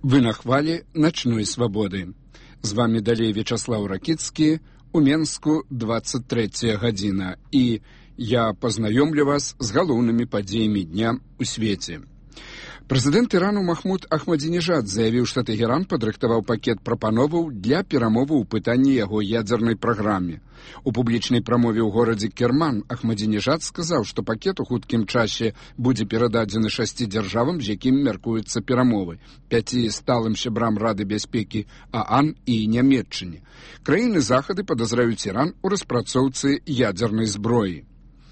Вы на хвалі начной свабоды. З вами далей Вячаслаў Ракіцкі, у Менску 23 гадзіна. І я пазнаёмлю вас з галоўнымі падзеямі дня ў свеце. Прэзідэнт Ірану Махмуд Ахмадзінежад заявіў, што Тэгеран падрыхтаваў пакет прапановаў для перамоваў у пытанні яго ядзернай праграме. У публічнай прамове ў горадзе Керман Ахмадзінежад сказаў, што пакет у хуткім часе будзе перададзены 6 дзяржавам, з якімі мяркуюцца перамовы, 5 сталым сябрам Рады бяспекі ААН і Нямецчыне. Краіны захады падазраюць Іран у распрацоўцы ядзернай зброі.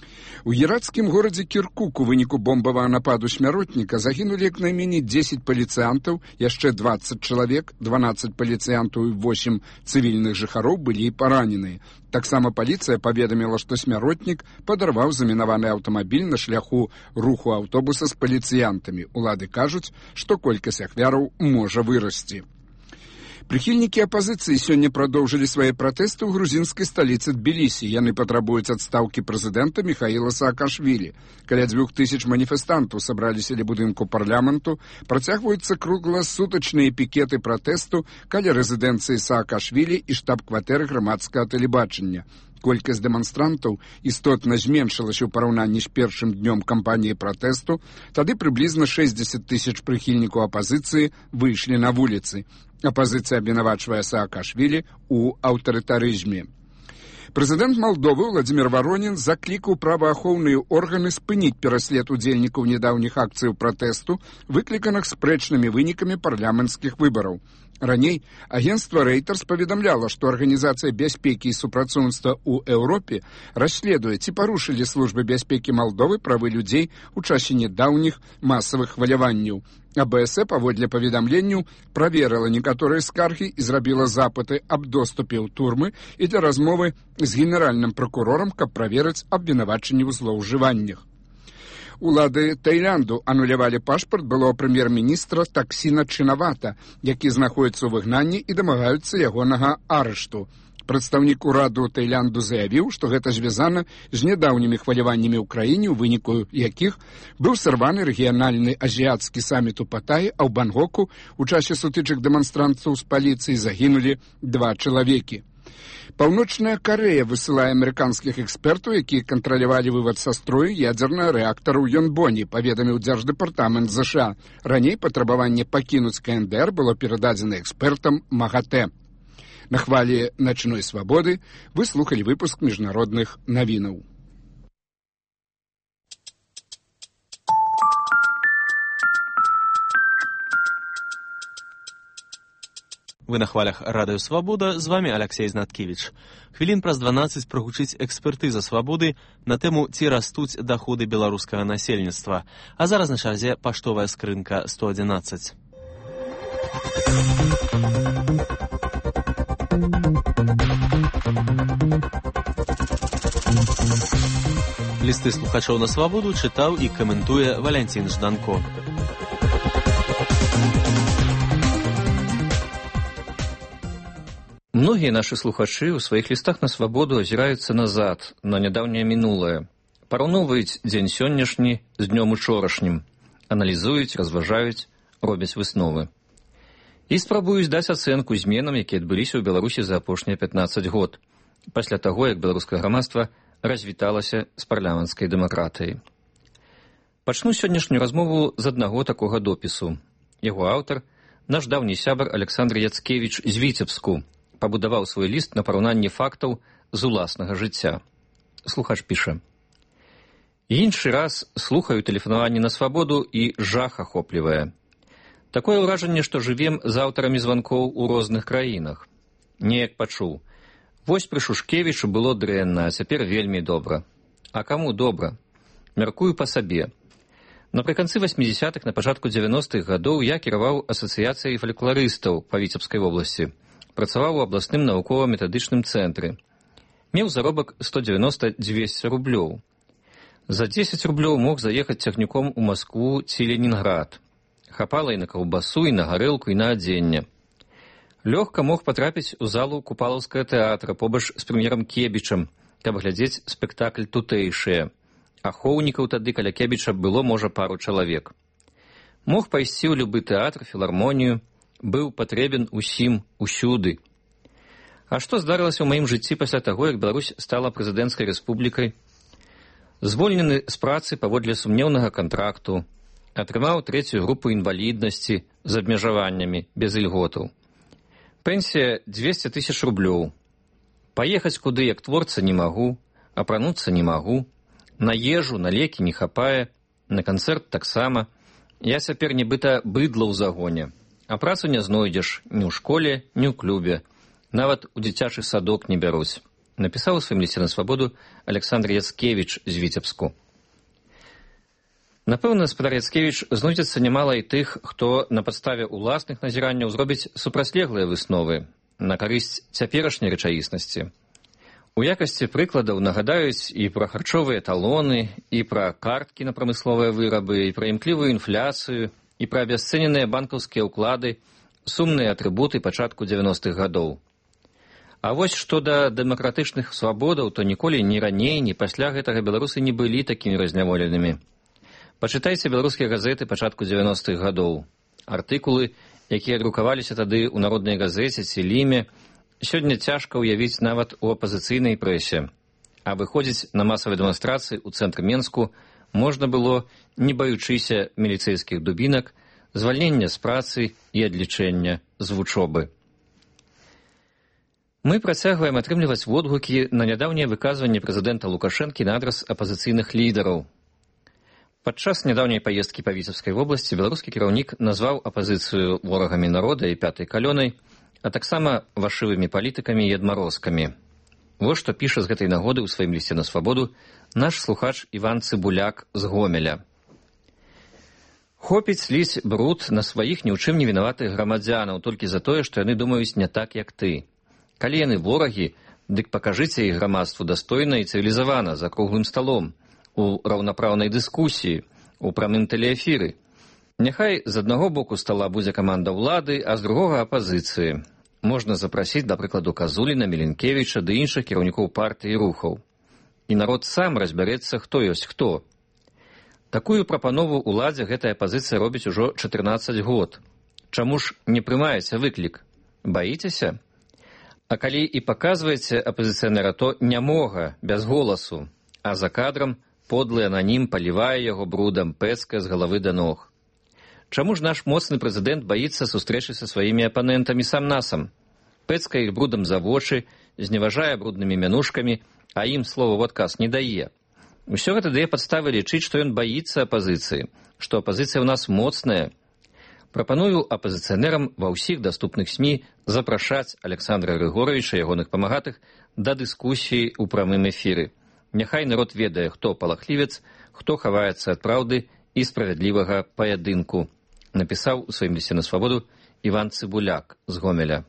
У іракскім горадзе Кіркук у выніку бомбавага нападу смяротніка загінулі як найменей 10 паліцыянтаў, яшчэ 20 чалавек, 12 паліцыянтаў і 8 цывільных жыхароў былі параненыя. Таксама паліцыя паведаміла, што смяротнік падарваў замінаваны аўтамабіль на шляху руху аўтобуса з паліцыянтамі. Улады кажуць, што колькасць ахвяраў можа вырасці. Прыхільнікі апазіцыі сёння прадоўжылі свае пратэсты ў грузінскай сталіцы Тбілісі. Яны патрабуюць адстаўкі прэзідэнта Міхаіла Саакашвілі. Каля 2000 маніфестантаў сабраліся ля будынку парламенту. Працягваюцца кругласутачныя пікеты пратэсту каля рэзідэнцыі Саакашвілі і штаб-кватэры грамадскага тэлебачання. Колькасць дэманстрантаў істотна зменшылася ў параўнанні з першым днём кампаніі пратэсту. Тады прыблізна 60 000 прыхільнікаў апазіцыі выйшлі на вуліцы. Апазіцыя абвінавачвае Саакашвілі ў аўтарытарызме. Прэзідэнт Малдовы Владзімір Варонін заклікаў праваахоўныя органы спыніць пераслед удзельнікаў нядаўніх акцыяў пратэсту, выкліканых спрэчнымі вынікамі парламенцкіх выбараў. Раней агенцтва Reuters паведамляла, што Арганізацыя бяспекі і супрацоўніцтва ў Еўропе расследуе, ці парушылі службы бяспекі Малдовы правы людзей у часе нядаўніх масавых хваляванняў. АБС, паводле паведамленняў, праверыла некаторыя скаргі і зрабіла запыты аб доступе ў турмы і для размовы з генеральным пракурорам, каб праверыць абвінавачанні ў злоўжываннях. Улады Таіланду анулявалі пашпарт былога прэм'ер-міністра Таксіна Чынавата, які знаходзіцца ў выгнанні і дамагаюцца ягонага арышту. Прадстаўнік ураду Таіланду заявіў, што гэта звязана з нядаўнімі хваляваннямі ў краіне, у выніку якіх быў сарваны рэгіянальны азіяцкі саміт у Паттайі, а ў Бангоку у часе сутычак дэманстрантаў з паліцыяй загінулі 2 чалавекі. Паўночная Карэя высылае амерыканскіх экспертаў, якія кантралявалі вывад са строю ядзернага рэактара ў Ёнбоні, паведаміў дзярждэпартамент ЗША. Раней патрабаванне пакінуць КНДР было перададзена экспертам МАГАТЭ. На хвалі начной свабоды вы слухалі выпуск міжнародных навінаў. Вы на хвалях радыё «Свабода», з вами Алексей Знаткевич. Хвілін праз 12 прагучыць экспертыза «Свабоды» на тэму «Ці растуць даходы беларускага насельніцтва». А зараз на чарзе паштовая скрынка 111. Лісты слухачоў на «Свабоду» чытаў і каментуе Валянцін Жданко. Многія нашы слухачы ў сваіх лістах на «Свабоду» азіраюцца назад, на нядаўняе мінулае. Параўноўваюць дзень сённяшні з днём учорашнім. Аналізуюць, разважаюць, робяць высновы. І спрабуюць даць ацэнку зменам, якія адбыліся ў Беларусі за апошнія 15 год, пасля таго, як беларускае грамадства развіталася з парламенцкай дэмакратыяй. Пачну сённяшнюю размову з аднаго такога допісу. Яго аўтар, наш даўні сябар Александр Яцкевіч з Віцебску, пабудаваў свой ліст на параўнанні фактаў з уласнага жыцця. Слухач піша: «Іншы раз слухаю тэлефанаванне на «Свабоду» і жах ахоплівае. Такое ўражанне, што жывем з аўтарамі званкоў у розных краінах. Неяк пачуў. Вось пры Шушкевічу было дрэнна, а цяпер вельмі добра. А каму добра? Мяркую па сабе. Напрыканцы 80-х, на пачатку 90-х гадоў я кіраваў асацыяцыяй фалькларыстаў па Віцебскай вобласці. Працаваў у абласным навукова-метадычным цэнтры. Меў заробак 190-200 рублёў. За 10 рублёў мог заехаць цягніком у Маскву ці Ленінград. Хапала і на каўбасу, і на гарэлку, і на адзенне. Лёгка мог патрапіць у залу Купалаўскага тэатра побач з прэм'ерам Кебічам, каб глядзець спектакль тутэйшыя. Ахоўнікаў тады каля Кебіча было, можа, пару чалавек. Мог пайсці ў любы тэатр, філармонію, быў патрэбен усім усюды. А што здарылася ў маім жыцці пасля таго, як Беларусь стала прэзідэнцкай рэспублікай? Звольнены з працы паводле сумнеўнага кантракту, атрымаў 3-ю групу інваліднасці з абмежаваннямі, без ільготаў. Пенсія 200 000 рублёў. Паехаць куды, як творца, не магу, апрануцца не магу, на ежу, на лекі не хапае, на канцэрт таксама. Я цяпер нібыта быдла ў загоне, а працу не знойдзеш ні ў школе, ні ў клубе. Нават у дзіцячы садок не бяруць. Напісаў у сваім лісце на свабоду Александр Яцкевіч з Віцебску. Напэўна, спадар Яцкевіч, знойдзецца нямала і тых, хто на падставе ўласных назіранняў зробіць супрацьлеглыя высновы на карысць цяперашняй рэчаіснасці. У якасці прыкладаў нагадаюць і пра харчовыя талоны, і пра карткі на прамысловыя вырабы, і пра імклівую інфляцыю, і пра абясцэненыя банкаўскія ўклады, сумныя атрыбуты пачатку 90-х гадоў. А вось што да дэмакратычных свабодаў, то ніколі ні раней, ні пасля гэтага беларусы не былі такімі разняволенымі. Пачытайце беларускія газеты пачатку 90-х гадоў. Артыкулы, якія друкаваліся тады ў народнай газеце ці ліме, сёння цяжка ўявіць нават у апазіцыйнай прэсе. А выходзіць на масавыя дэманстрацыі ў цэнтры Менску можна было, не баючыся міліцэйскіх дубінак, звальнення з працы і адлічэння з вучобы. Мы працягваем атрымліваць водгукі на нядаўнія выказванні прэзідэнта Лукашэнкі на адрас апазіцыйных лідараў. Падчас нядаўняй паездкі па Віцебскай вобласці беларускі кіраўнік назваў апазіцыю ворагамі народа і пятай калёнай, а таксама вашывымі палітыкамі і адмарозкамі. Вось што піша з гэтай нагоды ў сваім лісце на свабоду наш слухач Іван Цыбуляк з Гомеля. Хопіць ліць бруд на сваіх ні ў чым не вінаватых грамадзянаў толькі за тое, што яны думаюць не так, як ты. Калі яны ворагі, дык пакажыце іх грамадству дастойна і цывілізавана, за круглым сталом, у раўнапраўнай дыскусіі, у прамым тэлеэфіры. Няхай з аднаго боку стала будзе каманда ўлады, а з другога апазіцыі. Можна запрасіць, да прыкладу, Казуліна, Міленкевіча ды іншых кіраўнікоў партыі і рухаў. І народ сам разбярэцца, хто ёсць хто. Такую прапанову ўладзе гэтая апазіцыя робіць ужо 14 год. Чаму ж не прымаеце выклік? Баіцеся? А калі і паказваеце апазіцыянера, то нямога, без голасу, а за кадрам подлы ананім палівае яго брудам, пэцкае з галавы да ног. Чаму ж наш моцны прэзідэнт баіцца сустрэчы са сваімі апанентамі сам-насам? Пэцкае іх брудам за вочы, зневажае бруднымі мянушкамі, а ім слова ў адказ не дае. Усё гэта дае падставы лічыць, што ён баіцца апазіцыі, што апазіцыя ў нас моцная. Прапаную апазіцыянерам ва ўсіх даступных СМІ запрашаць Александра Грыгоровича і ягоных памагатых да дыскусіі ў прамым эфіры. Няхай народ ведае, хто палахлівец, хто хаваецца ад праўды і справядлівага паядынку, напісаў у сваім лісце на свабоду Іван Цыбуляк з Гомеля.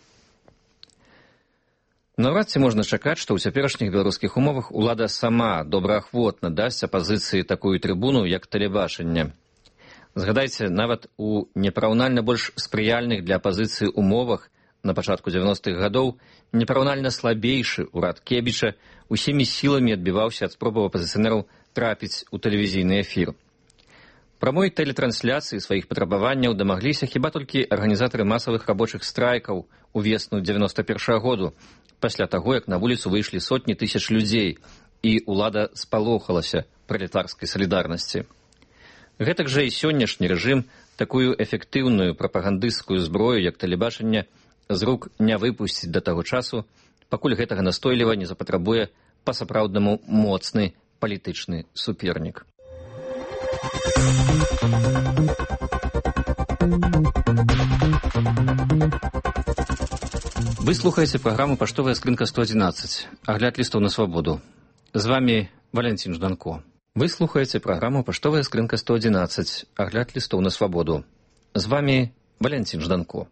Наўрад ці можна чакаць, што ў цяперашніх беларускіх умовах улада сама добраахвотна дасць апазіцыі такую трыбуну, як тэлебачанне. Згадайце, нават у непараўнальна больш спрыяльных для апазіцыі умовах на пачатку 90-х гадоў непараўнальна слабейшы ўрад Кебіча усімі сіламі адбіваўся ад спробаў апазіцыянераў трапіць у тэлевізійны эфір. Прамой тэлетрансляцыі сваіх патрабаванняў дамагліся хіба толькі арганізатары масавых рабочых страйкаў у весну 91-го году, пасля таго, як на вуліцу выйшлі сотні тысяч людзей, і ўлада спалохалася пралетарскай салідарнасці. Гэтак жа і сённяшні рэжым такую эфектыўную прапагандысцкую зброю, як тэлебачанне, з рук не выпусціць да таго часу, пакуль гэтага настойліва не запатрабуе па-сапраўднаму моцны палітычны супернік. Вы слухаеце праграму «Паштовая скрынка 111», агляд лістаў на свабоду. З вами Валентин Жданко. Вы слухаеце праграму «Паштовая скрынка 111», агляд лістаў на свабоду. З вами Валентин Жданко.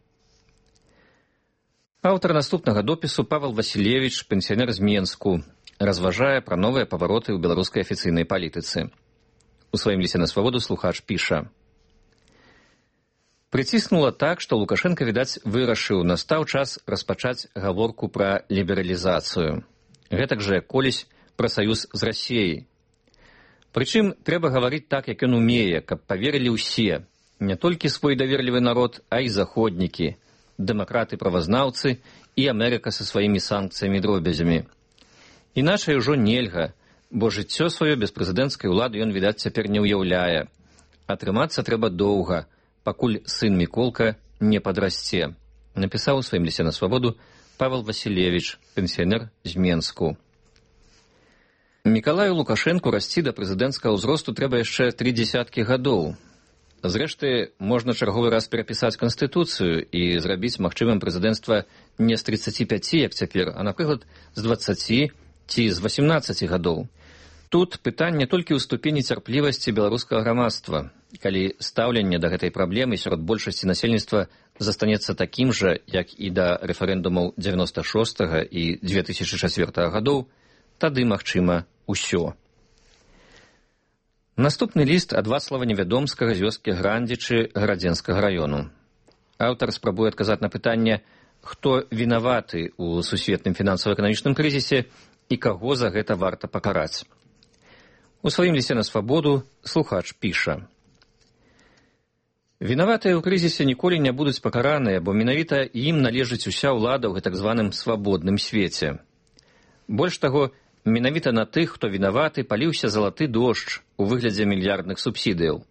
Аўтар наступнага допісу Павел Васілевіч, пенсіянер з Менску, разважае пра новыя павароты ў беларускай афіцыйнай палітыцы. У сваім лісце на свабоду слухач піша: «Прыціснула так, што Лукашенко, відаць, вырашыў, настаў час распачаць гаворку пра лібералізацыю. Гэтак жа, колісь пра саюз з Расіяй. Прычым, трэба гаварыць так, як ён умее, каб паверылі ўсе, не толькі свой даверлівы народ, а і заходнікі, дэмакраты-правазнаўцы і Амерыка са сваімі санкцыямі і дробязямі. Іначай ужо нельга, бо жыццё сваё без прэзідэнцкай улады ён, відаць, цяпер не ўяўляе. Атрымацца трэба доўга, пакуль сын Міколка не падрасце, напісаў у сваім лісце на свабоду Павел Васілевіч, пенсіянер з Менску. Мікалаю Лукашэнку расці да прэзідэнцкага ўзросту трэба яшчэ 30 гадоў. Зрэшты, можна чарговы раз перапісаць Канстытуцыю і зрабіць магчымым прэзідэнцтва не з 35, як цяпер, а, напрыклад, з 20 ці з 18 гадоў. Тут пытанне толькі ў ступені цярплівасці беларускага грамадства. Калі стаўленне да гэтай праблемы сярод большасці насельніцтва застанецца такім жа, як і да рэферэндумаў 96 і 2004 гадоў, тады магчыма усё. Наступны ліст ад Вацлава Невядомскага з вёскі Грандзічы Гарадзенскага раёну. Аўтар спрабуе адказаць на пытанне, хто вінаваты ў сусветным фінансава-эканамічным крызісе і каго за гэта варта пакараць. У сваім лісце на свабоду слухач піша: «Вінаватыя ў крызісе ніколі не будуць пакараныя, бо менавіта ім належыць уся ўлада ў гэтак званым свабодным свеце. Больш таго, менавіта на тых, хто вінаваты, паліўся залаты дождж у выглядзе мільярдных субсідыяў.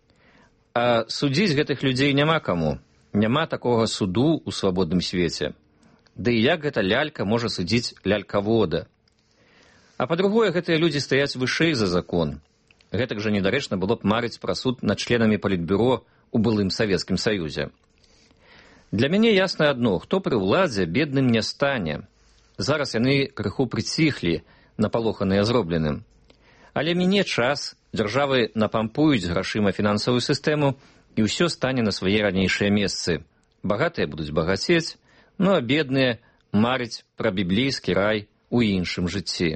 А судзіць гэтых людзей няма каму. Няма такога суду ў свабодным свеце. Ды і як гэта лялька можа судзіць лялькавода? А па-другое, гэтыя людзі стаяць вышэй за закон. Гэтак жа недарэчна было б марыць пра суд над членамі палітбюро у былым Савецкім Саюзе. Для мяне ясна адно, хто пры ўладзе бедным не стане. Зараз яны крыху прыціхлі, напалоханыя зробленым. Але міне час, дзяржавы напампуюць грашыма фінансавую сістэму, і ўсё стане на свае ранейшыя месцы. Багатыя будуць багацець, ну а бедныя марыць пра біблейскі рай у іншым жыцці».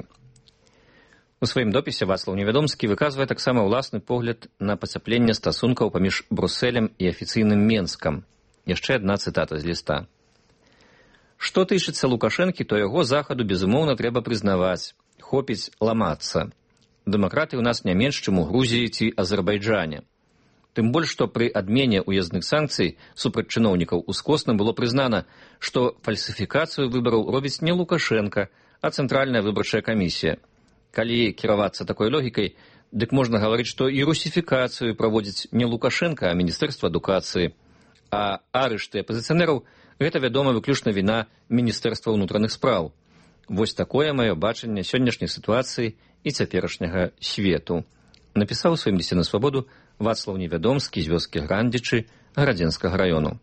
У сваім допісе Вацлаў Невядомскі выказвае таксама ўласны погляд на пацяпленне стасункаў паміж Брусэлем і афіцыйным Менскам. Яшчэ адна цытата з ліста. «Што тычыцца Лукашэнкі, то яго захаду, безумоўна, трэба прызнаваць. Хопіць ламацца. Дэмакраты ў нас не менш, чым у Грузіі ці Азербайджане. Тым больш, што пры адмене ўязных санкцый супраць чыноўнікаў ускосна было прызнана, што фальсіфікацыю выбараў робіць не Лукашэнка, а Цэнтральная выбарчая камісія. Калі кіравацца такой логікай, дык можна гаварыць, што і русіфікацыю праводзіць не Лукашэнка, а Міністэрства адукацыі. А арышты апазіцыянераў – гэта, вядома, выключна віна Міністэрства ўнутраных спраў. Вось такое маё бачанне сённяшняй сітуацыі і цяперашняга свету», напісаў у сваім лісце на свабоду Вацлаў Невядомскі з вёскі Грандзічы Гарадзенскага раёну.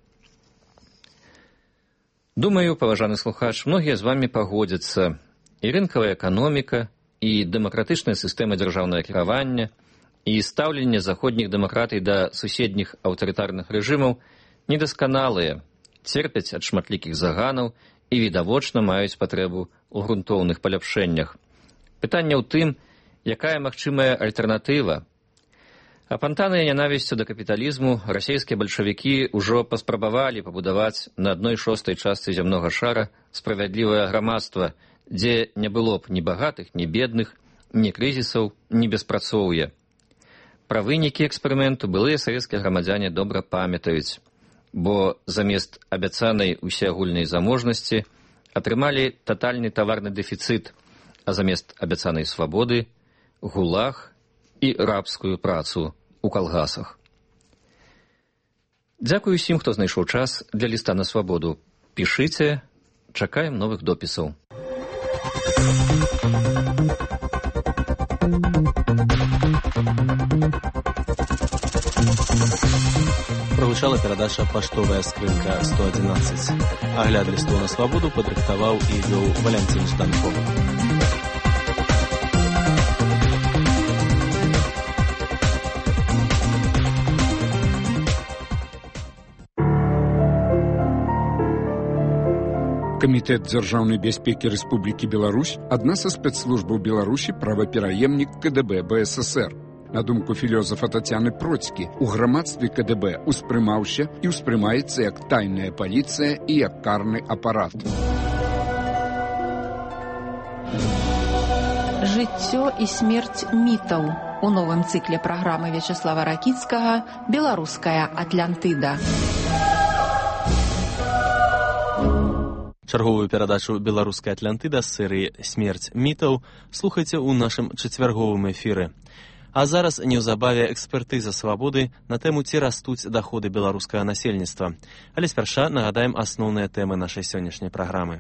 Думаю, паважаны слухач, многія з вамі пагодзяцца. І рынкавая эканоміка, і дэмакратычная сістэма дзяржаўнага кіравання, і стаўленне заходніх дэмакратый да суседніх аўтарытарных рэжымаў недасканалыя, церпяць ад шматлікіх заганаў і відавочна маюць патрэбу ў грунтоўных паляпшэннях. Пытанне ў тым, якая магчымая альтэрнатыва. Апантаныя нянавісцю да капіталізму расійскія бальшавікі ўжо паспрабавалі пабудаваць на 1/6 частцы зямнога шара справядлівае грамадства, дзе не было б ні багатых, ні бедных, ні крызісаў, ні беспрацоўя. Пра вынікі эксперыменту былыя савецкія грамадзяне добра памятаюць, бо замест абяцанай усеагульнай заможнасці атрымалі татальны таварны дэфіцыт, а замест абяцанай свабоды – гулаг і рабскую працу ў калгасах. Дзякую усім, хто знайшоў час для ліста на свабоду. Пішыце, чакаем новых допісаў. Прагучала перадача «Паштовая скрынка 111». Агляд лістоў на свабоду падрыхтаваў і вёў Валянцін Жданков. Камітэт дзяржаўнай бяспекі Рэспублікі Беларусь – адна са спецслужбаў Беларусі правапераемнік КДБ БССР. На думку філёзафа Тацяны Процькі, у грамадстве КДБ успрымаўся і ўспрымаецца як тайная паліцыя і як карны апарат. Жыццё і смерць мітаў У новым цыкле праграмы Вячеслава Ракіцкага «Беларуская Атлантыда». Чарговую перадачу «Беларуская Атлантыда» з серыі «Смерць мітаў» слухайце ў нашым чацвярговым эфіры. А зараз неўзабаве экспертыза свабоды на тэму, ці растуць даходы беларускага насельніцтва. Але спярша нагадаем асноўныя тэмы нашай сённяшняй праграмы.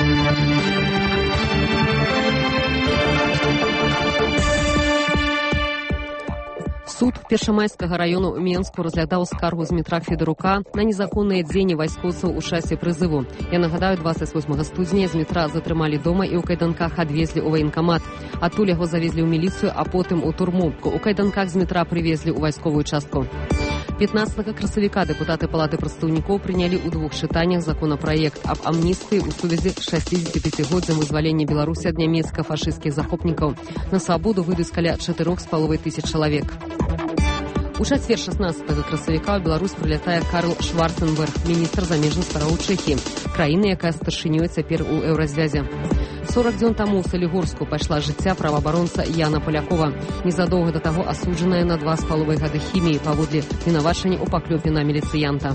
Суд Першамайскага раёну ў Менску разглядаў скаргу з Дмітра Федарука на незаконныя дзеянні вайскоўцаў у часе прызыву. Я нагадаю, 28 студзеня Дмітра затрымалі дома і ў кайданках адвезлі ў ваенкамат. Адтуль яго завезлі ў міліцыю, а потым у турму. У кайданках Дмітра прывезлі ў вайсковую частку. 15 красавіка дэпутаты Палаты прадстаўнікоў прынялі ў двух чытаннях законапраект аб амністыі ў сувязі з 65-годдзям вызвалення Беларусі ад нямецка-фашысцкіх захопнікаў. На свабоду выйдуць каля 4500 чалавек. У чацвер 16 красавіка ў Беларусь прылятае Карл Шварценберг, міністр замежных справаў Чэхіі, краіны, якая старшынёй цяпер у еўразвязе. 40 дзён таму ў Салігорску пайшла жыцця праваабаронца Яна Палякова, незадоўга да таго асуджаная на 2,5 гады хіміі паводле вінавачання ў паклёпе на міліцыянта.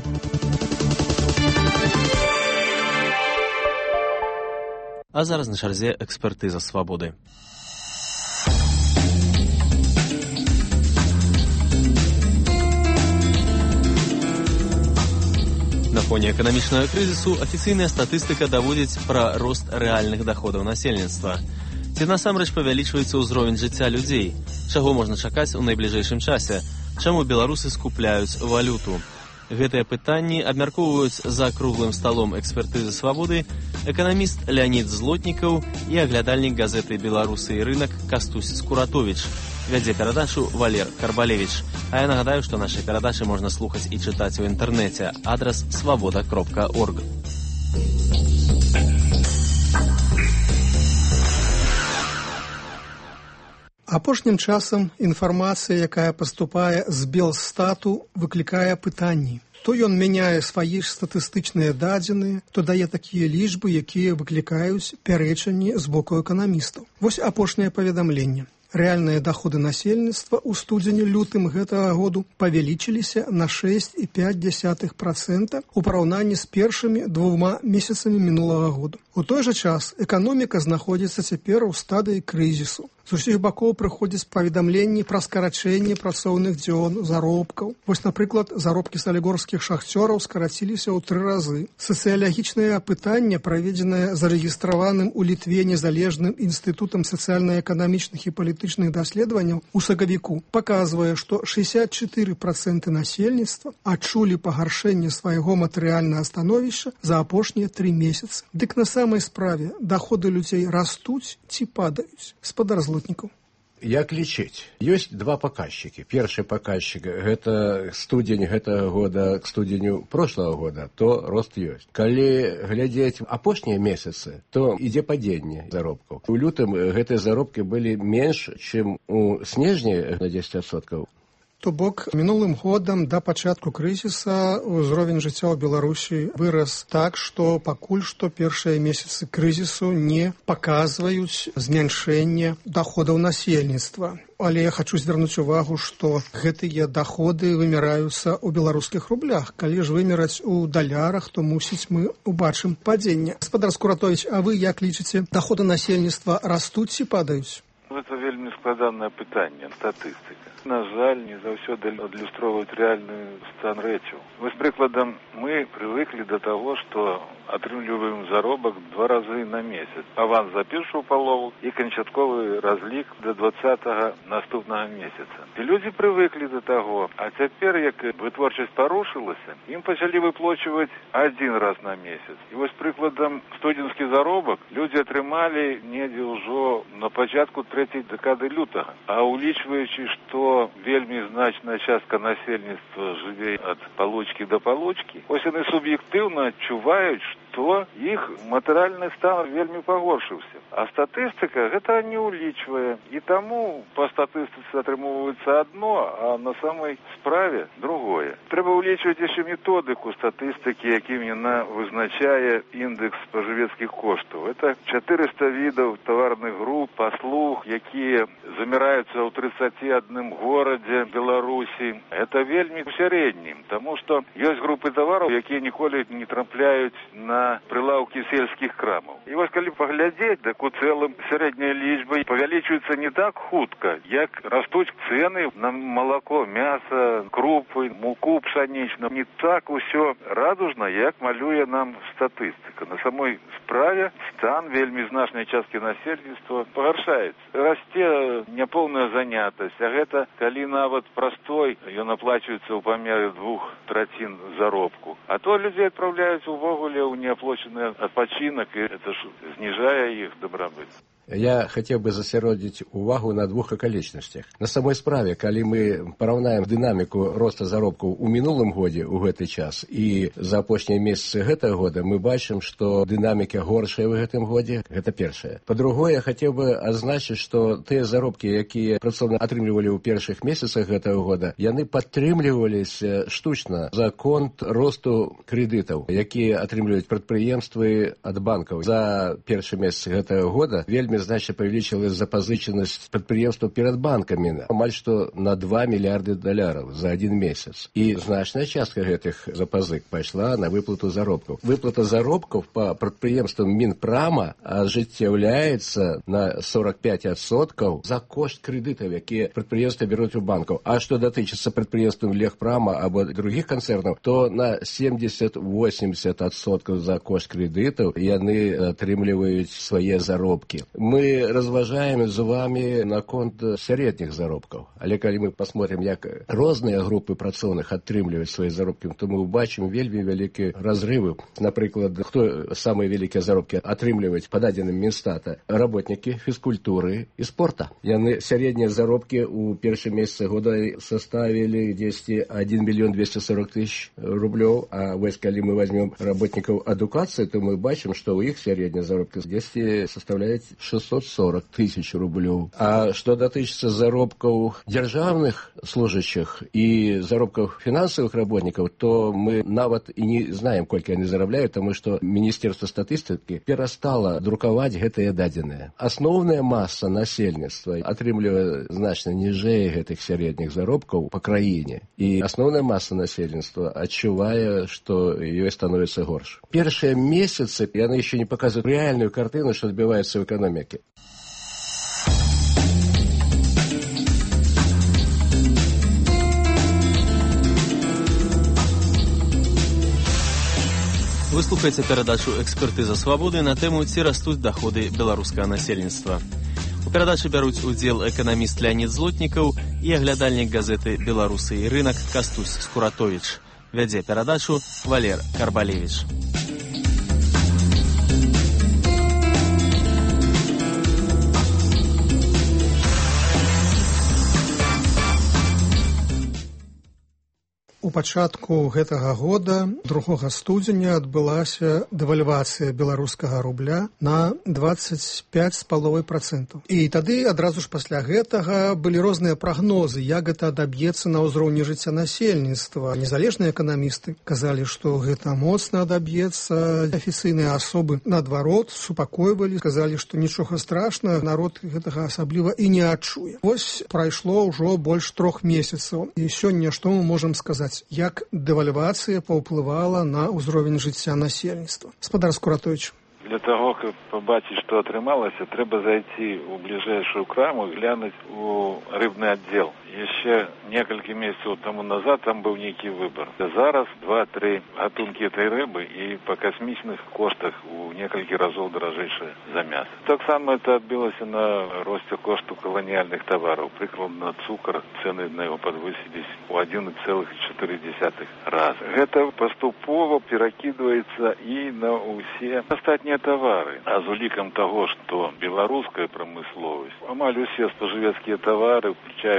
А зараз на чарзе экспертыза свабоды. На фоне эканамічнага крызісу афіцыйная статыстыка даводзіць пра рост рэальных даходаў насельніцтва. Ці насамрэч павялічваецца ўзровень жыцця людзей? Чаго можна чакаць у найбліжэйшым часе? Чаму беларусы скупляюць валюту? Гэтыя пытанні абмяркоўваюць за круглым сталом экспертызы свабоды эканаміст Леонід Злотнікаў і аглядальнік газеты «Беларусы і рынак» Кастусь Скуратович. Вядзе перадачу Валер Карбалевич. А я нагадаю, што нашы перадачы можна слухаць і чытаць у інтэрнэце. Адрас свабода.орг. Апошнім часам інфармацыя, якая паступае з Белстату, выклікае пытанні. То ён мяняе свае ж статыстычныя дадзеныя, то дае такія лічбы, якія выклікаюць пярэчанні з боку эканамістаў. Вось апошняе паведамленне. Рэальныя даходы насельніцтва ў студзені-лютым гэтага году павялічыліся на 6,5% у параўнанні з першымі 2 месяцамі мінулага году. У той жа час эканоміка знаходзіцца цяпер у стадыі крызісу. З усіх бакоў прыходзяць паведамленні пра скарачэнне працоўных дзён, заробкаў. Вось, напрыклад, заробкі салігорскіх шахцёраў скараціліся ў 3 разы. Сацыялагічнае апытанне, праведзенае зарэгістраваным у Літве незалежным інстытутам сацыяльна-эканамічных і палітычных даследаванняў у сакавіку, паказвае, што 64% насельніцтва адчулі пагаршэнне свайго матэрыяльнага становішча за апошнія 3 месяцы. Дык на самай справе даходы людзей растуць ці падаюць? Спадар Злотнікаў. Як лічыць? Ёсць 2 паказчыкі. Першы паказчык – гэта студзень гэтага года к студзеню прошлого года, то рост ёсць. Калі глядзець апошнія месяцы, то ідзе падзенне заробкаў. У лютым гэтыя заробкі былі менш, чым у снежні на 10%. То бок, мінулым годам да пачатку крызіса ўзровень жыцця ў Беларусі вырас так, што пакуль што першыя месяцы крызісу не паказваюць змяншэнне даходаў насельніцтва. Але я хачу звярнуць увагу, што гэтыя даходы вымяраюцца ў беларускіх рублях. Калі ж вымераць у далярах, то, мусіць, мы убачым падзенне. Спадар Скуратович, а вы як лічыце, даходы насельніцтва растуць ці падаюць? Гэта вельмі складанае пытанне, статыстыка. На жаль, не заўсёды адлюстроўваюць рэальны стан рэчаў. Вось, прыкладам, мы прывыклі да таго, што атрымліваем заробак 2 разы на месяц. Аванс за першую палову і канчатковы разлік да 20-го наступнага месяца. І людзі прывыклі да таго, а цяпер, як вытворчасць парушылася, ім пачалі выплачваць 1 раз на месяц. І вось, прыкладам, студзенскі заробак людзі атрымалі недзе ўжо на пачатку 3-й дэкады лютага. А улічваючы, што вельмі значная частка насельніцтва жыве ад палочкі да палочкі, ось яны суб'ектыўна адчуваюць, то іх матэрыяльны стан вельмі пагоршыўся. А статыстыка гэта не ўлічвае. І таму па статыстыцы атрымоўваецца адно, а на самай справе другое. Трэба ўлічваць яшчэ методыку статыстыкі, якім яна вызначае індекс спажывецкіх коштаў. Это 400 відаў таварных груп, паслуг, якія заміраюцца ў 31 горадзе Беларусі. Это вельмі ў сярэднім, таму што ёсць групы тавараў, якія ніколі не трапляюць на прылаўкі сельскіх крамаў. І вось калі паглядзець, так у цэлым сярэдняя лічба павялічваецца не так хутка, як растуць цэны на малако, мяса, крупы, муку пшанічную. Не так усё радужна, як малюе нам статыстыка. На самой справе стан вельмі значнай часткі насельніцтва пагаршаецца. Расце няпоўная занятасць, а гэта калі нават простой ён аплачваецца ў памеры 2/3 заробку. А то людзей адпраўляюць увогуле ў неаплачаны адпачынак, і это ж зніжае іх дабрабыт. Я хотел бы засяродзіць увагу на двух акалічнасцях. На самой справе, калі мы параўнаем дынаміку роста заробкаў у мінулым годзе ў гэты час і за апошнія месяцы гэтага года, мы бачым, што дынаміка горшая ў гэтым годзе. Гэта першае. Па-другое, я хотел бы адзначыць, што тыя заробкі, якія працоўны атрымлівалі ў першых месяцах гэтага года, яны падтрымліваліся штучна за конт росту крэдытаў, якія атрымліваюць прадпрыемствы ад банкаў. За першы месяц гэтага года вельмі значна павялічылася запазычанасць прадпрыемстваў перад банкамі, амаль што на $2 мільярды за один месяц. І значная частка гэтых запазык пайшла на выплату заробкаў. Выплата заробкаў па прадпрыемствам Мінпрама ажыццяўляецца на 45% за кошт крэдытаў, якія прадпрыемствы бяруць у банкаў. А што датычыцца прадпрыемствам Легпрама або другіх канцэрнаў, то на 70-80% за кошт крэдытаў яны атрымліваюць свае заробкі. Мы разважаем з вами наконт сярэдніх заробкаў. Але калі мы посмотрим, як розныя групы працоўных атрымліваюць свае заробкі, то мы убачым вельмі вялікія разрывы. Напрыклад, хто самыя вялікія заробкі атрымліваюць па дадзеным Мінстата? Работнікі фізкультуры і спорта. Яны сярэднія заробкі ў першым месяцы года составілі 1 мільён 240 тысяч рублёў, а вось калі мы возьмем работнікаў адукацыі, то мы бачым, што ў іх сярэднія заробкі составляюць 640 тысяч рублёў. А што датычыцца заробкаў дзяржаўных служачых і заробкаў фінансавых работнікаў, то мы нават і не знаем, колькі яны зарабляюць, таму што Міністэрства статыстыкі перастала друкаваць гэтыя дадзеныя. Асноўная маса насельніцтва атрымлівае значна ніжэй гэтых сярэдніх заробкаў па краіне. І асноўная маса насельніцтва адчувае, што ёй становіцца горш. Першыя месяцы яны яшчэ не паказваюць рэальную картыну, што адбываецца в экономике. Вы слухаеце перадачу «Экспертыза свабоды» на тэму «Ці растуць даходы беларускага насельніцтва». У перадачы бяруць удзел эканаміст Леонид Злотнікаў і аглядальнік газеты «Беларусы і рынак» Кастусь Скуратовіч. Вядзе перадачу Валер Карбалевіч. У пачатку гэтага года, 2 студзеня, адбылася дэвальвацыя беларускага рубля на 25,5%. І тады адразу ж пасля гэтага былі розныя прагнозы, як гэта адаб'ецца на ўзроўні жыцця насельніцтва. Незалежныя эканамісты казалі, што гэта моцна адаб'ецца. Афіцыйныя асобы, наадварот, супакойвалі, казалі, што нічога страшнага, народ гэтага асабліва і не адчуе. Вось прайшло ўжо больш 3 месяцаў. І сёння што мы можам сказаць? Як дэвальвацыя паўплывала на ўзровень жыцця насельніцтва? Спадар Скуратовіч. Для того, каб побачыць, што атрымалася, трэба зайти ў бліжэйшую краму і глянуць у рыбны аддзел. Яшчэ некалькі месяцаў таму назад там быў нейкі выбар. Зараз 2-3 гатункі этой рыбы і па касмічных коштах у некалькі разоў даражэйшая за мяса. Таксама это адбілася на росце кошту каланіяльных тавараў. Прыкладна цукар, цэны на яго падвысіліся ў 1,4 раза. Гэта паступова перакідваецца і на ўсе астатнія тавары. А з улікам таго, што беларуская прамысловасць, амаль усе спажывецкія тавары, включаючы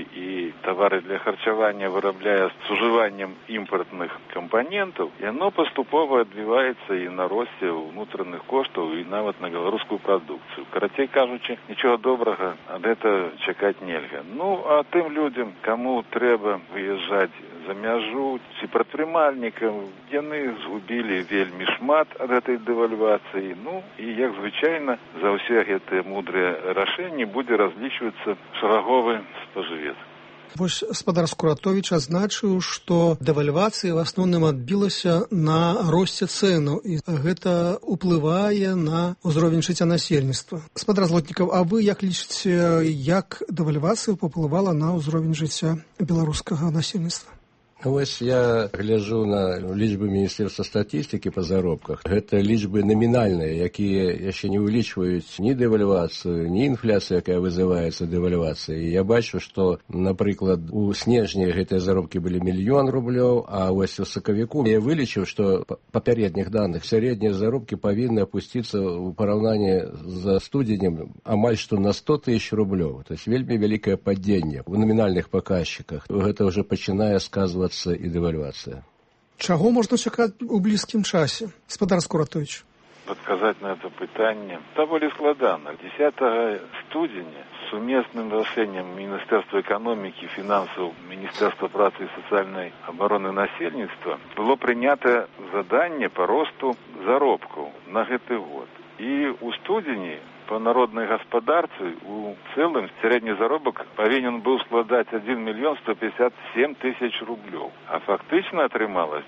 и товары для харчевания, вырабляя с уживанием импортных компонентов, и оно поступово отбивается и на росте внутренних коштов, и навіть на белорусскую продукцию. Коротей кажучи, ничего доброго от этого чекать нельзя. Ну, а тем людям, кому треба выезжать за мяжу, ці прадпрымальнікам, яны згубілі вельмі шмат ад гэтай дэвальвацыі. Ну, і, як звычайна, за ўсе гэтыя мудрыя рашэнні будзе разлічвацца шараговы спажывец. Вось гаспадар Скуратовіч азначыў, што дэвальвацыя в асноўным адбілася на росце цэнаў, і гэта ўплывае на ўзровень жыцця насельніцтва. Гаспадар Злотнікаў, а вы як лічыце, як дэвальвацыя паўплывала на ўзровень жыцця беларускага насельніцтва? Вось я гляджу на лічбы Міністэрства статыстыкі па заробках. Гэта лічбы намінальныя, якія яшчэ не ўлічваюць ні дэвальвацыю, ні інфляцыю, якая вызываецца дэвальвацыяй. Я бачу, што, напрыклад, у снежні гэтыя заробкі былі 1 000 000 рублёў, а вось у сакавіку я вылічыў, што па папярэдніх даных сярэднія заробкі павінны апусціцца ў параўнанні за студзенем амаль што на 100 000 рублёў. То есть вельмі вялікае падзенне у намінальных паказчыках. Гэта ўжо пачынае сказвацца і дэвальвацыя. Чаго можна чакаць у блізкім часе, гаспадар Скуратовіч? Адказаць на это пытанне даволі складана. 10 студзеня сумесным рашэннем Міністэрства эканомікі, фінансаў, Міністэрства працы і сацыяльнай абароны насельніцтва было прынята заданне па росту заробкаў на гэты год. І ў студзені по народной гаспадарцы у целым средний заробок повинен был складать 1 157 000 рублёў. А фактично отрымалось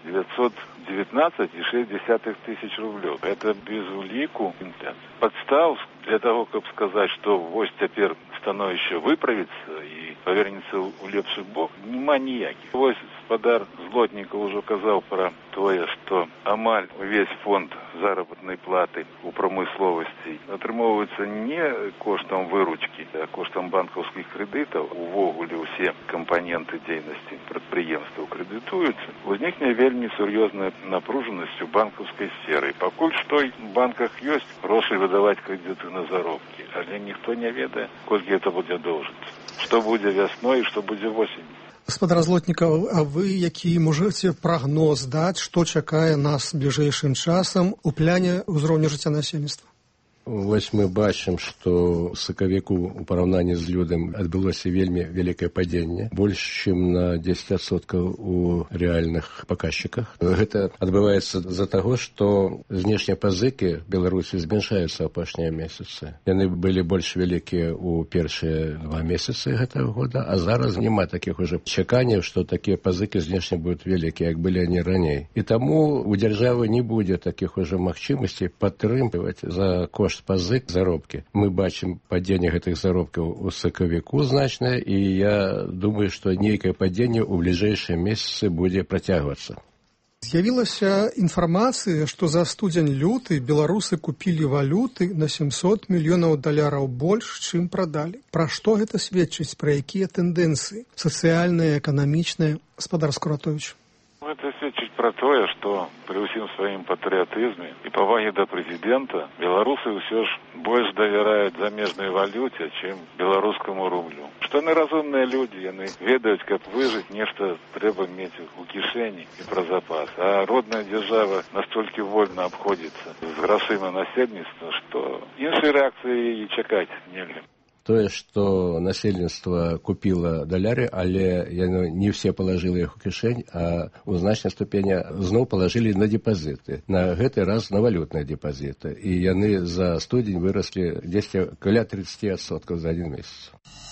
919,6 тысяч рублёў. Это без улику инфляции. Подстав для того, как сказать, что вось теперь становище выправится и повернется у лепший бок, нема ніяких. Вось гаспадар Злотнікаў уже казал про тое, что амаль весь фонд заработной платы у промысловости атрымоўваецца не коштом выручки, а коштом банковских кредитов. Увогуле все компоненты деятельности предприемства кредитуются. Возникне вельмі сур'ёзная напруженность у банковской сферы. Пакуль што в банках есть гроши выдавать кредиты на заробки, але ніхто не ведае, колькі это будет доўжыцца. Что будет весной и что будет осенью. Гаспадар Злотнікаў, а вы які можаце прагноз даць, што чакае нас бліжэйшым часам у пляне ўзроўню жыцця насельніцтва? Вось мы бачым, што ў сакавіку у параўнанні з лютым адбылося вельмі вялікае падзенне, больш чым на 10% у рэальных паказчыках. Гэта адбываецца з-за таго, што знешнія пазыкі Беларусі змяншаюцца апошнія месяцы. Яны былі больш вялікія ў першыя 2 месяцы гэтага года, а зараз няма такіх ужо чаканняў, што такія пазыкі знешне будуць вялікія, як былі они раней. І таму у дзяржавы не будзе такіх ужо магчымасцей падтрымліваць за кошт пазык заробкі. Мы бачым падзенне гэтых заробкаў у сакавіку значнае, і я думаю, што нейкае падзенне ў бліжэйшыя месяцы будзе працягвацца. З'явілася інфармацыя, што за студзень-люты беларусы купілі валюты на $700 мільёнаў больш, чым прадалі. Пра што гэта сведчыць, пра якія тэндэнцыі сацыяльныя, эканамічныя? Гаспадар Скуратовіч. Это сведчыць пра тое, што пры ўсім сваім патрыятызме і павагі да прэзідэнта беларусы ўсё ж больш давяраюць замежнай валюце, чым беларускаму рублю. Што яны разумныя людзі, яны ведаюць, каб выжыць, нешта трэба мець у кішэні і пра запас. А родная дзяржава настолькі вольна абходзіцца з грашыма насельніцтва, што іншай рэакцыі і чакаць нельга. Тое, што насельніцтва купіла даляры, але яно не все палажылі іх у кішэнь, а ў значнай ступені зноў палажылі на депазіты. На гэты раз на валютныя депазіты. І яны за студзень выраслі дзесьці каля 30% за 1 месяц.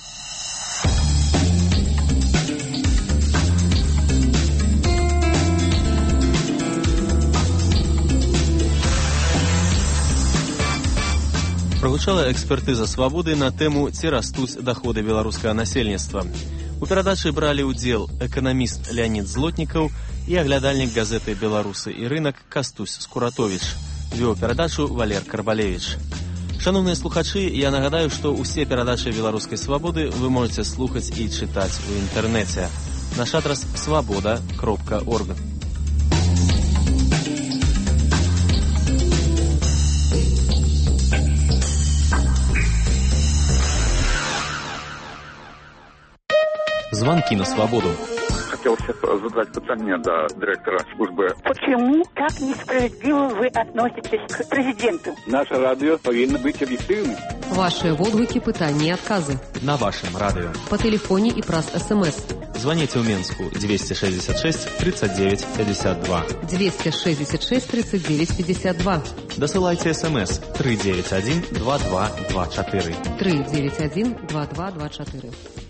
Прагучала экспертыза «Свабоды» на тэму «Ці растуць даходы беларускага насельніцтва». У перадачы бралі ўдзел эканаміст Леонід Злотнікаў і аглядальнік газеты «Беларусы і рынак» Кастусь Скуратовіч. Вёў перадачу Валер Карбалевіч. Шановныя слухачы, я нагадаю, што ўсе перадачы «Беларускай свабоды» вы можаце слухаць і чытаць у інтэрнэце. Наш адрас svoboda.org. Звонки на свободу. Хотел задать питание до директора службы. Почему так несправедливо вы относитесь к президенту? Наше радио повинно быть объективным. Ваши водгуки, пытания и отказы. На вашем радио. По телефоне и праз СМС. Звоните в Минску 266 39 52. 266 39 52. Досылайте СМС 391 2224. 391 2224.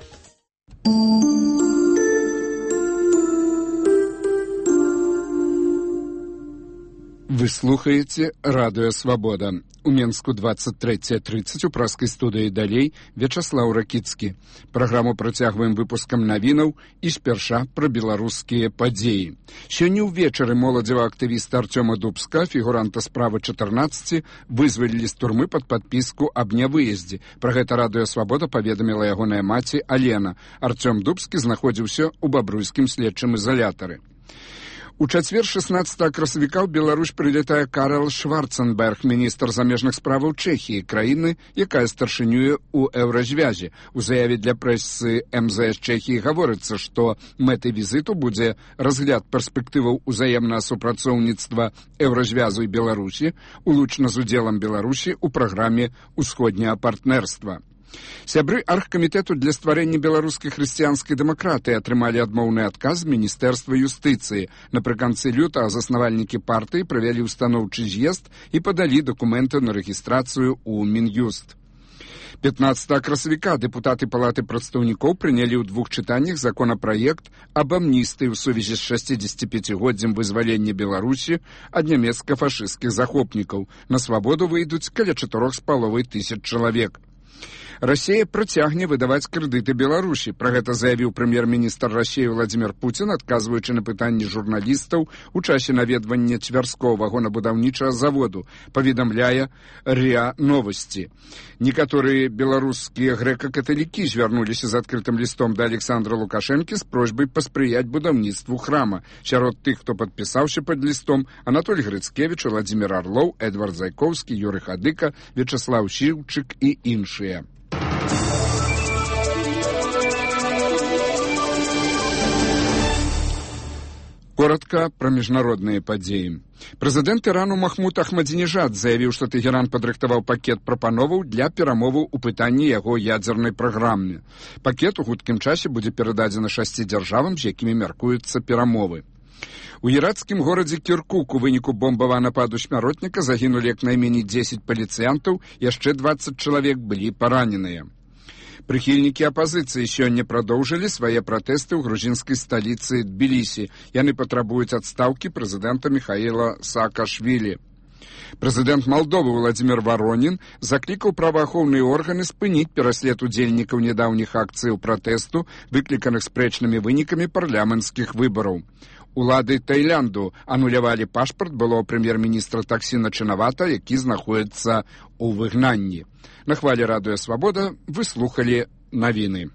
Вы слухаеце радыё Свабода. У Менску 23:30 у праскай студыі далей Вячаслаў Ракіцкі. Праграму працягваем выпускам навінаў і спярша пра беларускія падзеі. Сёння ўвечары моладзевага актывіста Артёма Дубска, фігуранта справы 14, вызвалілі з турмы пад падпіску аб нявыездзе. Пра гэта радыё Свабода паведаміла ягоная маці Алена. Артём Дубскі знаходзіўся ў бабруйскім следчым ізалятары. У чацвер 16 красавіка ў Беларусь прылетае Карл Шварценберг, міністр замежных справаў Чэхіі, краіны, якая старшынюе ў Еўразвязе. У заяве для прэсы МЗС Чэхіі гаворыцца, што мэтай візіту будзе разгляд перспектываў узаемнага супрацоўніцтва Еўразвязу і Беларусі, улучна з удзелам Беларусі ў праграме ўсходняга партнерства. Сябры аргкамітэту для стварэння беларускай хрысціянскай дэмакратыі атрымалі адмоўны адказ Міністэрства юстыцыі. Напрыканцы лютага заснавальнікі партыі правялі ўстаноўчы з'езд і падалі дакументы на рэгістрацыю ў Мін'юст. 15 красавіка дэпутаты палаты прадстаўнікоў прынялі ў двух чытаннях законапраект аб амністыі ў сувязі з 65-годдзям вызвалення Беларусі ад нямецка-фашысцкіх захопнікаў. На свабоду выйдуць каля 4,5 чалавек. Расія працягне выдаваць крэдыты Беларусі. Пра гэта заявіў прэм'ер-міністр Расіі Владзімір Пуцін, адказваючы на пытанні журналістаў у часе наведвання Цвярскога вагонабудаўнічага заводу, паведамляе РИА Новости. Некаторыя беларускія грэка-каталікі звярнуліся з адкрытым лістом да Александра Лукашэнкі з просьбай паспрыяць будаўніцтву храма. Сярод тых, хто падпісаўся пад лістом, Анатоль Грыцкевіч, Владзімір Арлоў, Эдвард Зайкоўскі, Юрый Хадыка, Вячаслаў Сіўчык і іншыя. Коротко пра міжнародныя падзеі. Прэзідэнт Ірану Махмуд Ахмадзінежад заявіў, што Тэгеран падрыхтаваў пакет прапановаў для перамоваў у пытанні яго ядзернай праграмы. Пакет у хуткім часе будзе перададзены 6 дзяржавам, з якімі мяркуюцца перамовы. У ірацкім горадзе Кіркук у выніку бомбавага нападу смяротніка загінулі як найменей 10 паліцыянтаў, яшчэ 20 чалавек былі параненыя. Прыхільнікі апазіцыі сёння прадоўжылі свае пратэсты ў грузінскай сталіцы Тбілісі. Яны патрабуюць адстаўкі прэзідэнта Міхаіла Саакашвілі. Прэзідэнт Малдовы Владзімір Варонін заклікаў праваахоўныя органы спыніць пераслед удзельнікаў нядаўніх акцыяў пратэсту, выкліканых спрэчнымі вынікамі парламенцкіх выбараў. Улады Таілянду анулявалі пашпарт былого прэм'ер-міністра Таксіна Чынавата, які знаходіцца ў выгнанні. На хвалі радыё Свабода вы слухалі навіны.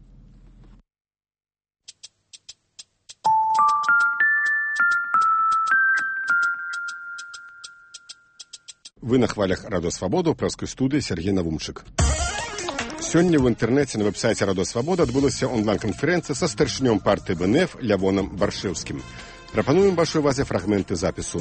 Вы на хвалях радыё Свабода ў праскай студыі Сергей Навумчык. Сёння ў інтэрнэце на вэб-сайце радыё Свабода адбылася онлайн-канферэнцыя са старшынём партыі БНФ Лявонам Баршэўскім. Прапануем вашай увазе фрагменты запісу.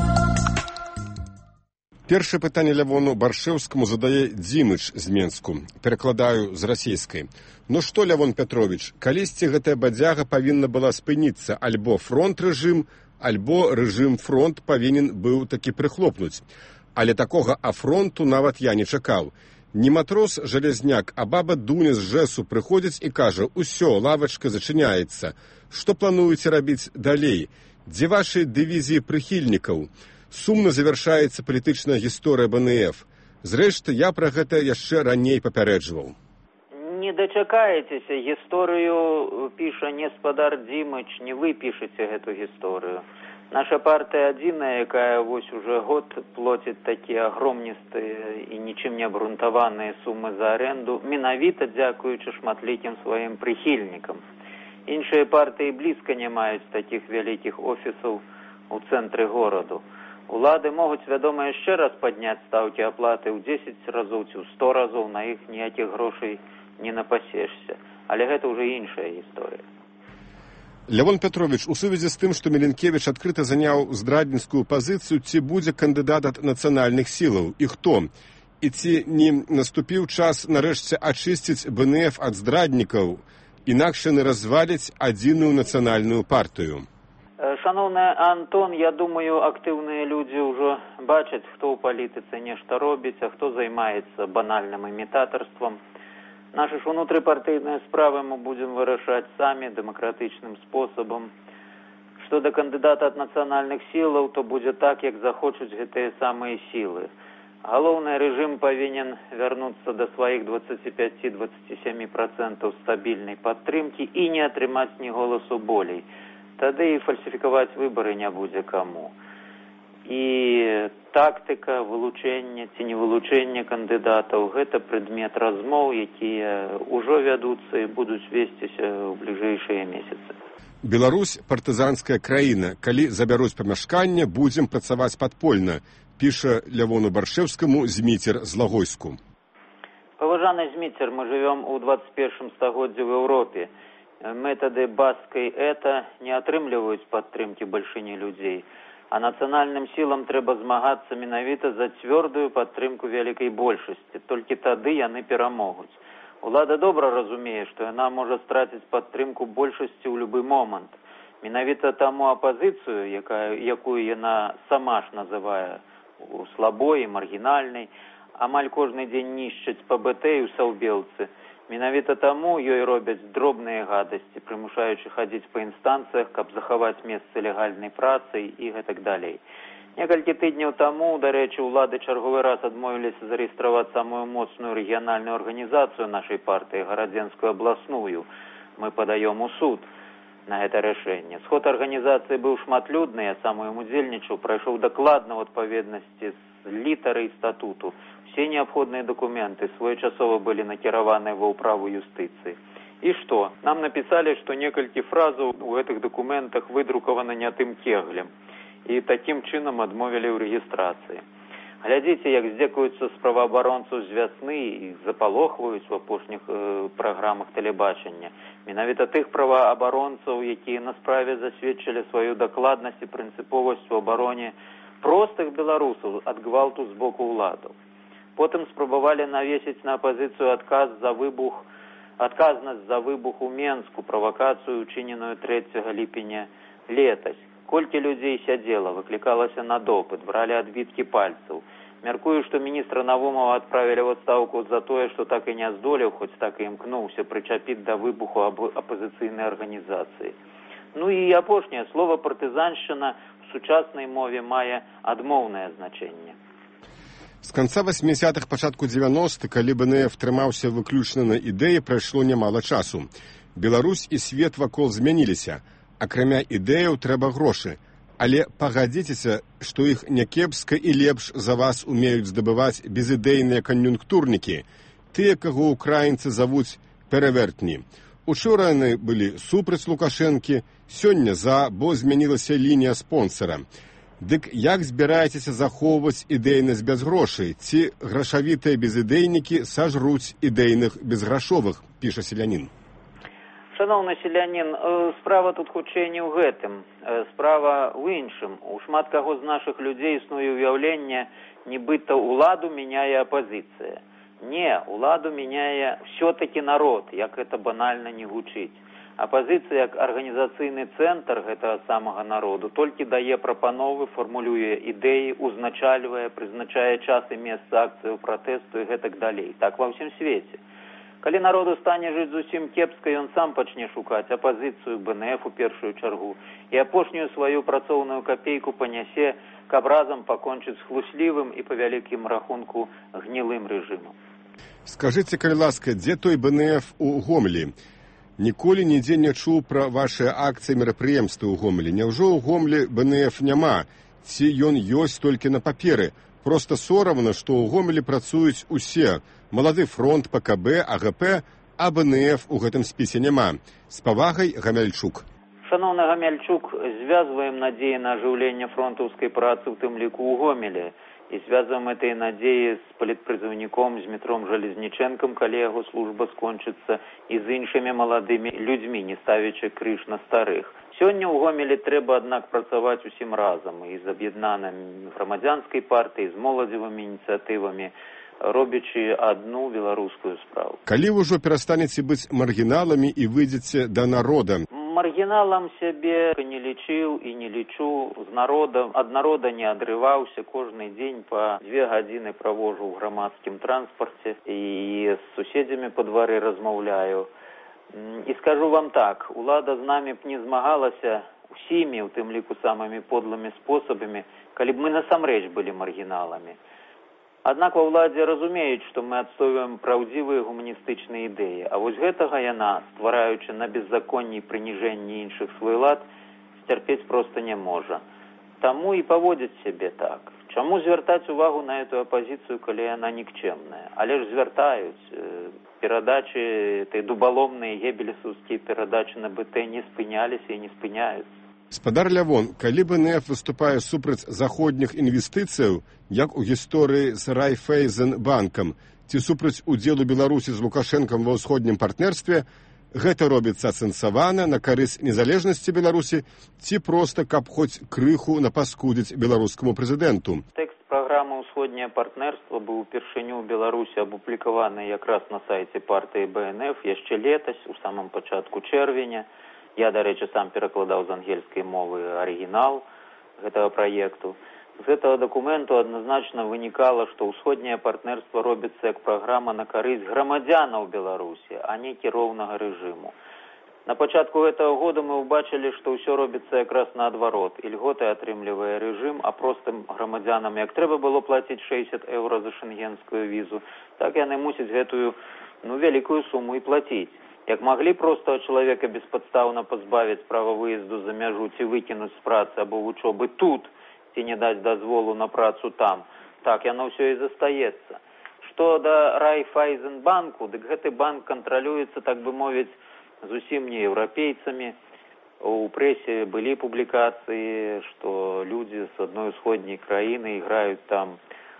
Першае пытанне Лявону Баршэўскаму задае Дзімыч з Менску. Перакладаю з расійскай. Ну што, Лявон Пятровіч, калісьці гэтая бадзяга павінна была спыніцца, альбо фронт-рэжым, альбо рэжым-фронт павінен быў такі прыхлопнуць. Але такога афронту нават я не чакаў. Не матрос Жалезняк, а баба Дуня з ЖЭСу прыходзіць і кажа: «Усё, лавачка зачыняецца. Што плануеце рабіць далей? Дзе вашы дывізіі прыхільнікаў? Сумна завяршаецца палітычная гісторыя БНФ. Зрэшты, я пра гэта яшчэ раней папярэджваў». Не дачакаецеся, гісторыю піша не спадар Дзімыч, не вы пішаце гэту гісторыю. Наша партыя адзіная, якая вось уже год плоціць такія агромністыя і нічым не абгрунтаваныя сумы за аренду, менавіта дзякуючы шматлікім сваім прыхільнікам. Іншыя партыі блізка не маюць такіх вялікіх офісаў у цэнтры гораду. Улады могуць, вядома, яшчэ раз падняць стаўкі аплаты ў 10 разоў ці ў 100 разоў, на іх ніякіх грошай не напасешся. Але гэта ўжо іншая гісторыя. Лявон Пятрович, у сувязі з тым, што Міленкевіч адкрыта заняў здрадніцкую пазіцыю, ці будзе кандыдат ад нацыянальных сілаў і хто? І ці не наступіў час нарэшце ачысціць БНФ ад здраднікаў, інакш яны разваляць адзіную нацыянальную партыю? Шановны Антон, я думаю, актыўныя людзі ўжо бачаць, хто ў палітыцы нешта робіць, а хто займаецца банальным імітатарствам. Нашы ж унутрыпартыйныя справы мы будзем вырашаць самі дэмакратычным спосабам. Што да кандыдата ад нацыянальных сілаў, то будзе так, як захочуць гэтыя самыя сілы. Галоўны рэжым павінен вярнуцца да сваіх 25-27% стабільнай падтрымкі і не атрымаць ні голасу болей. Тады і фальсіфікаваць выбары не будзе каму. І тактыка вылучэння ці не вылучэння кандыдатаў – гэта прадмет размоў, якія ўжо вядуцца і будуць весціся ў бліжэйшыя месяцы. Беларусь – партызанская краіна. Калі забяруць памяшканне, будзем працаваць падпольна, піша Лявону Баршэўскаму Зміцер з Лагойску. Паважаны Зміцер, мы жывём у 21 стагоддзі в Еўропе. Метады баскай эта не атрымліваюць падтрымкі бальшыні людзей, а нацыянальным сілам трэба змагацца менавіта за цвёрдую падтрымку вялікай большасці. Толькі тады яны перамогуць. Улада добра разумее, што яна можа страціць падтрымку большасці ў любы момант. Менавіта таму апазіцыю, якую яна сама ж называе слабой і маргінальнай, амаль кожны дзень нішчаць ПБТ і ў саўбелцы. Менавіта таму ёй робяць дробныя гадасці, прымушаючы хадзіць па інстанцыях, каб захаваць месцы легальнай працы і гэтак далей. Некалькі тыдняў таму, дарэчы, улады чарговы раз адмовіліся зарэгістраваць самую моцную рэгіянальную арганізацыю нашай партыі, гарадзенскую абласную. Мы падаём у суд на гэта рашэнне. Сход арганізацыі быў шматлюдны, я сам у ім удзельнічаў, прайшоў дакладна ў адпаведнасці з літарай статуту. Все неабходныя дакументы своечасова былі накіраваны ва ўправу юстыцыі. І што? Нам напісалі, што некалькі фразаў у гэтых дакументах выдрукаваны не тым кеглем. І такім чынам адмовілі ў рэгістрацыі. Глядзіце, як здзекуюцца з праваабаронцаў з вясны і запалохваюць у апошніх праграмах тэлебачання. Менавіта тых праваабаронцаў, якія на справе засведчылі сваю дакладнасць і прынцыповасць у абароне простых беларусаў ад гвалту з боку ўладаў. Потым спрабавалі навесіць на апазіцыю адказнасць за выбух у Менску, правакацыю, учыненую 3 ліпеня летась. Колькі людзей сядзела, выклікалася на допыт, бралі адбіткі пальцаў. Мяркую, што міністра Навумова адправілі ў адстаўку за тое, што так і не здолеў, хоць так і імкнуўся прычапіць да выбуху апазіцыйнай арганізацыі. Ну і апошняе слова партызаншчына в сучаснай мове мае адмоўнае значэнне. З канца 80-х, пачатку 90-х, калі БНФ трымаўся выключна на ідэі, прайшло нямала часу. Беларусь і свет вакол змяніліся. Акрамя ідэяў трэба грошы. Але пагадзіцеся, што іх някепска і лепш за вас умеюць здабываць безідэйныя кан'юнктурнікі, тыя, каго украінцы завуць перавертні. Учора яны былі супраць Лукашэнкі, сёння за, бо змянілася лінія спонсара. Дык як збіраецеся захоўваць ідэйнасць без грошай? Ці грашавітыя безідейнікі сажруць ідэйных безграшовых, піша селянін. Шановны селянін, справа тут хутчэй не ў гэтым. Справа ў іншым. У шмат каго з нашых людзей існуе ўяўленне, нібыта ўладу мяняе апазіцыя. Не, ўладу мяняе ўсё-такі народ, як гэта банальна не гучыць. Апазіцыя як арганізацыйны цэнтр гэтага самага народу толькі дае прапановы, фармулюе ідэі, узначальвае, прызначае час і месца акцыю пратэсту і гэтак далей. Так ва ўсім свеце. Калі народу стане жыць зусім кепска, ён сам пачне шукаць апазіцыю БНФ у першую чаргу і апошнюю сваю працоўную капейку панясе, каб разам пакончыць з хлуслівым і па вялікім рахунку гнілым рэжымам. Скажыце, калі ласка, дзе той БНФ у Гомелі? Ніколі нідзе не чуў пра вашыя акцыі мерапрыемствы ў Гомелі. Няўжо ў Гомелі БНФ няма? Ці ён ёсць толькі на паперы? Проста сорамна, што ў Гомелі працуюць усе. Малады фронт, ПКБ, АГП, а БНФ у гэтым спісе няма. З павагай, Гамяльчук. Шановны Гамяльчук, звязваем надзеі на ажыўленне фронтаўскай працы, у тым ліку ў Гомелі. и связываем этой надеи с политпризывником, с Дмитром Железниченком, коли его служба скончится, и с іншими молодыми людьми, не ставячи крыш на старых. Сёння ў Гомелі трэба, аднак, працаваць усім разам, і з аб'яднанай грамадзянскай партыяй, з моладзевымі ініцыятывамі, робячы одну беларускую справу. Калі вы ўжо перастанеце быць маргіналамі і выйдзеце да народа? Маргіналам сябе не лічыў і не лічу, з народа, ад народа не адрываўся, кожны дзень па 2 гадзіны правожу ў грамадскім транспарце і з суседзямі па двары размаўляю. І скажу вам так, улада з намі б не змагалася усімі, у тым ліку самымі подлымі спосабамі, калі б мы насамрэч былі маргіналамі. Аднак ва ўладзе разумеюць, што мы адстойваем праўдзівыя гуманістычныя ідэі, а вось гэтага яна, ствараючы на беззаконні і прыніжэнні іншых свой лад, сцярпець проста не можа. Таму і паводзіць сябе так. Чаму звяртаць увагу на эту апазіцыю, калі яна нікчэмная? Але ж звяртаюць. Перадачы, этой дубаломныя гебелесаўскія перадачы на БТ не спыняліся і не спыняюцца. Спадар Лявон, калі БНФ выступае супраць заходніх інвестыцыяў, як у гісторыі з Райффэйзенбанкам, ці супраць удзелу Беларусі з Лукашэнкам ва ўсходнім партнерстве, гэта робіцца асэнсавана на карысць незалежнасці Беларусі ці проста, каб хоць крыху напаскудзіць беларускаму прэзідэнту? Тэкст праграмы «Усходняе партнерство» быў упершыню ў Беларусі апублікаваны якраз на сайце партыі БНФ яшчэ летась, у самым пачатку чэрвеня. Я, дарэчы, сам перакладаў з ангельскай мовы арыгінал гэтага праекту. З гэтага дакументу адназначна вынікала, што ўсходняе партнерства робіцца як праграма на карысць грамадзянаў Беларусі, а не кіроўнага рэжыму. На пачатку гэтага года мы ўбачылі, што ўсё робіцца якраз наадварот. Ільготы атрымлівае рэжым, а простым грамадзянам, як трэба было плаціць 60 еўра за шэнгенскую візу, так яны мусяць гэтую вялікую суму і плаціць. Як маглі проста чалавека беспадстаўна пазбавіць права выезду за мяжу ці выкінуць з працы або вучобы тут, ці не даць дазволу на працу там, так яно ўсё і застаецца. Што да Райффэйзенбанку, дык гэты банк кантралюецца, так бы мовіць, зусім не еўрапейцамі. У прэсе былі публікацыі, што людзі з адной усходняй краіны іграюць там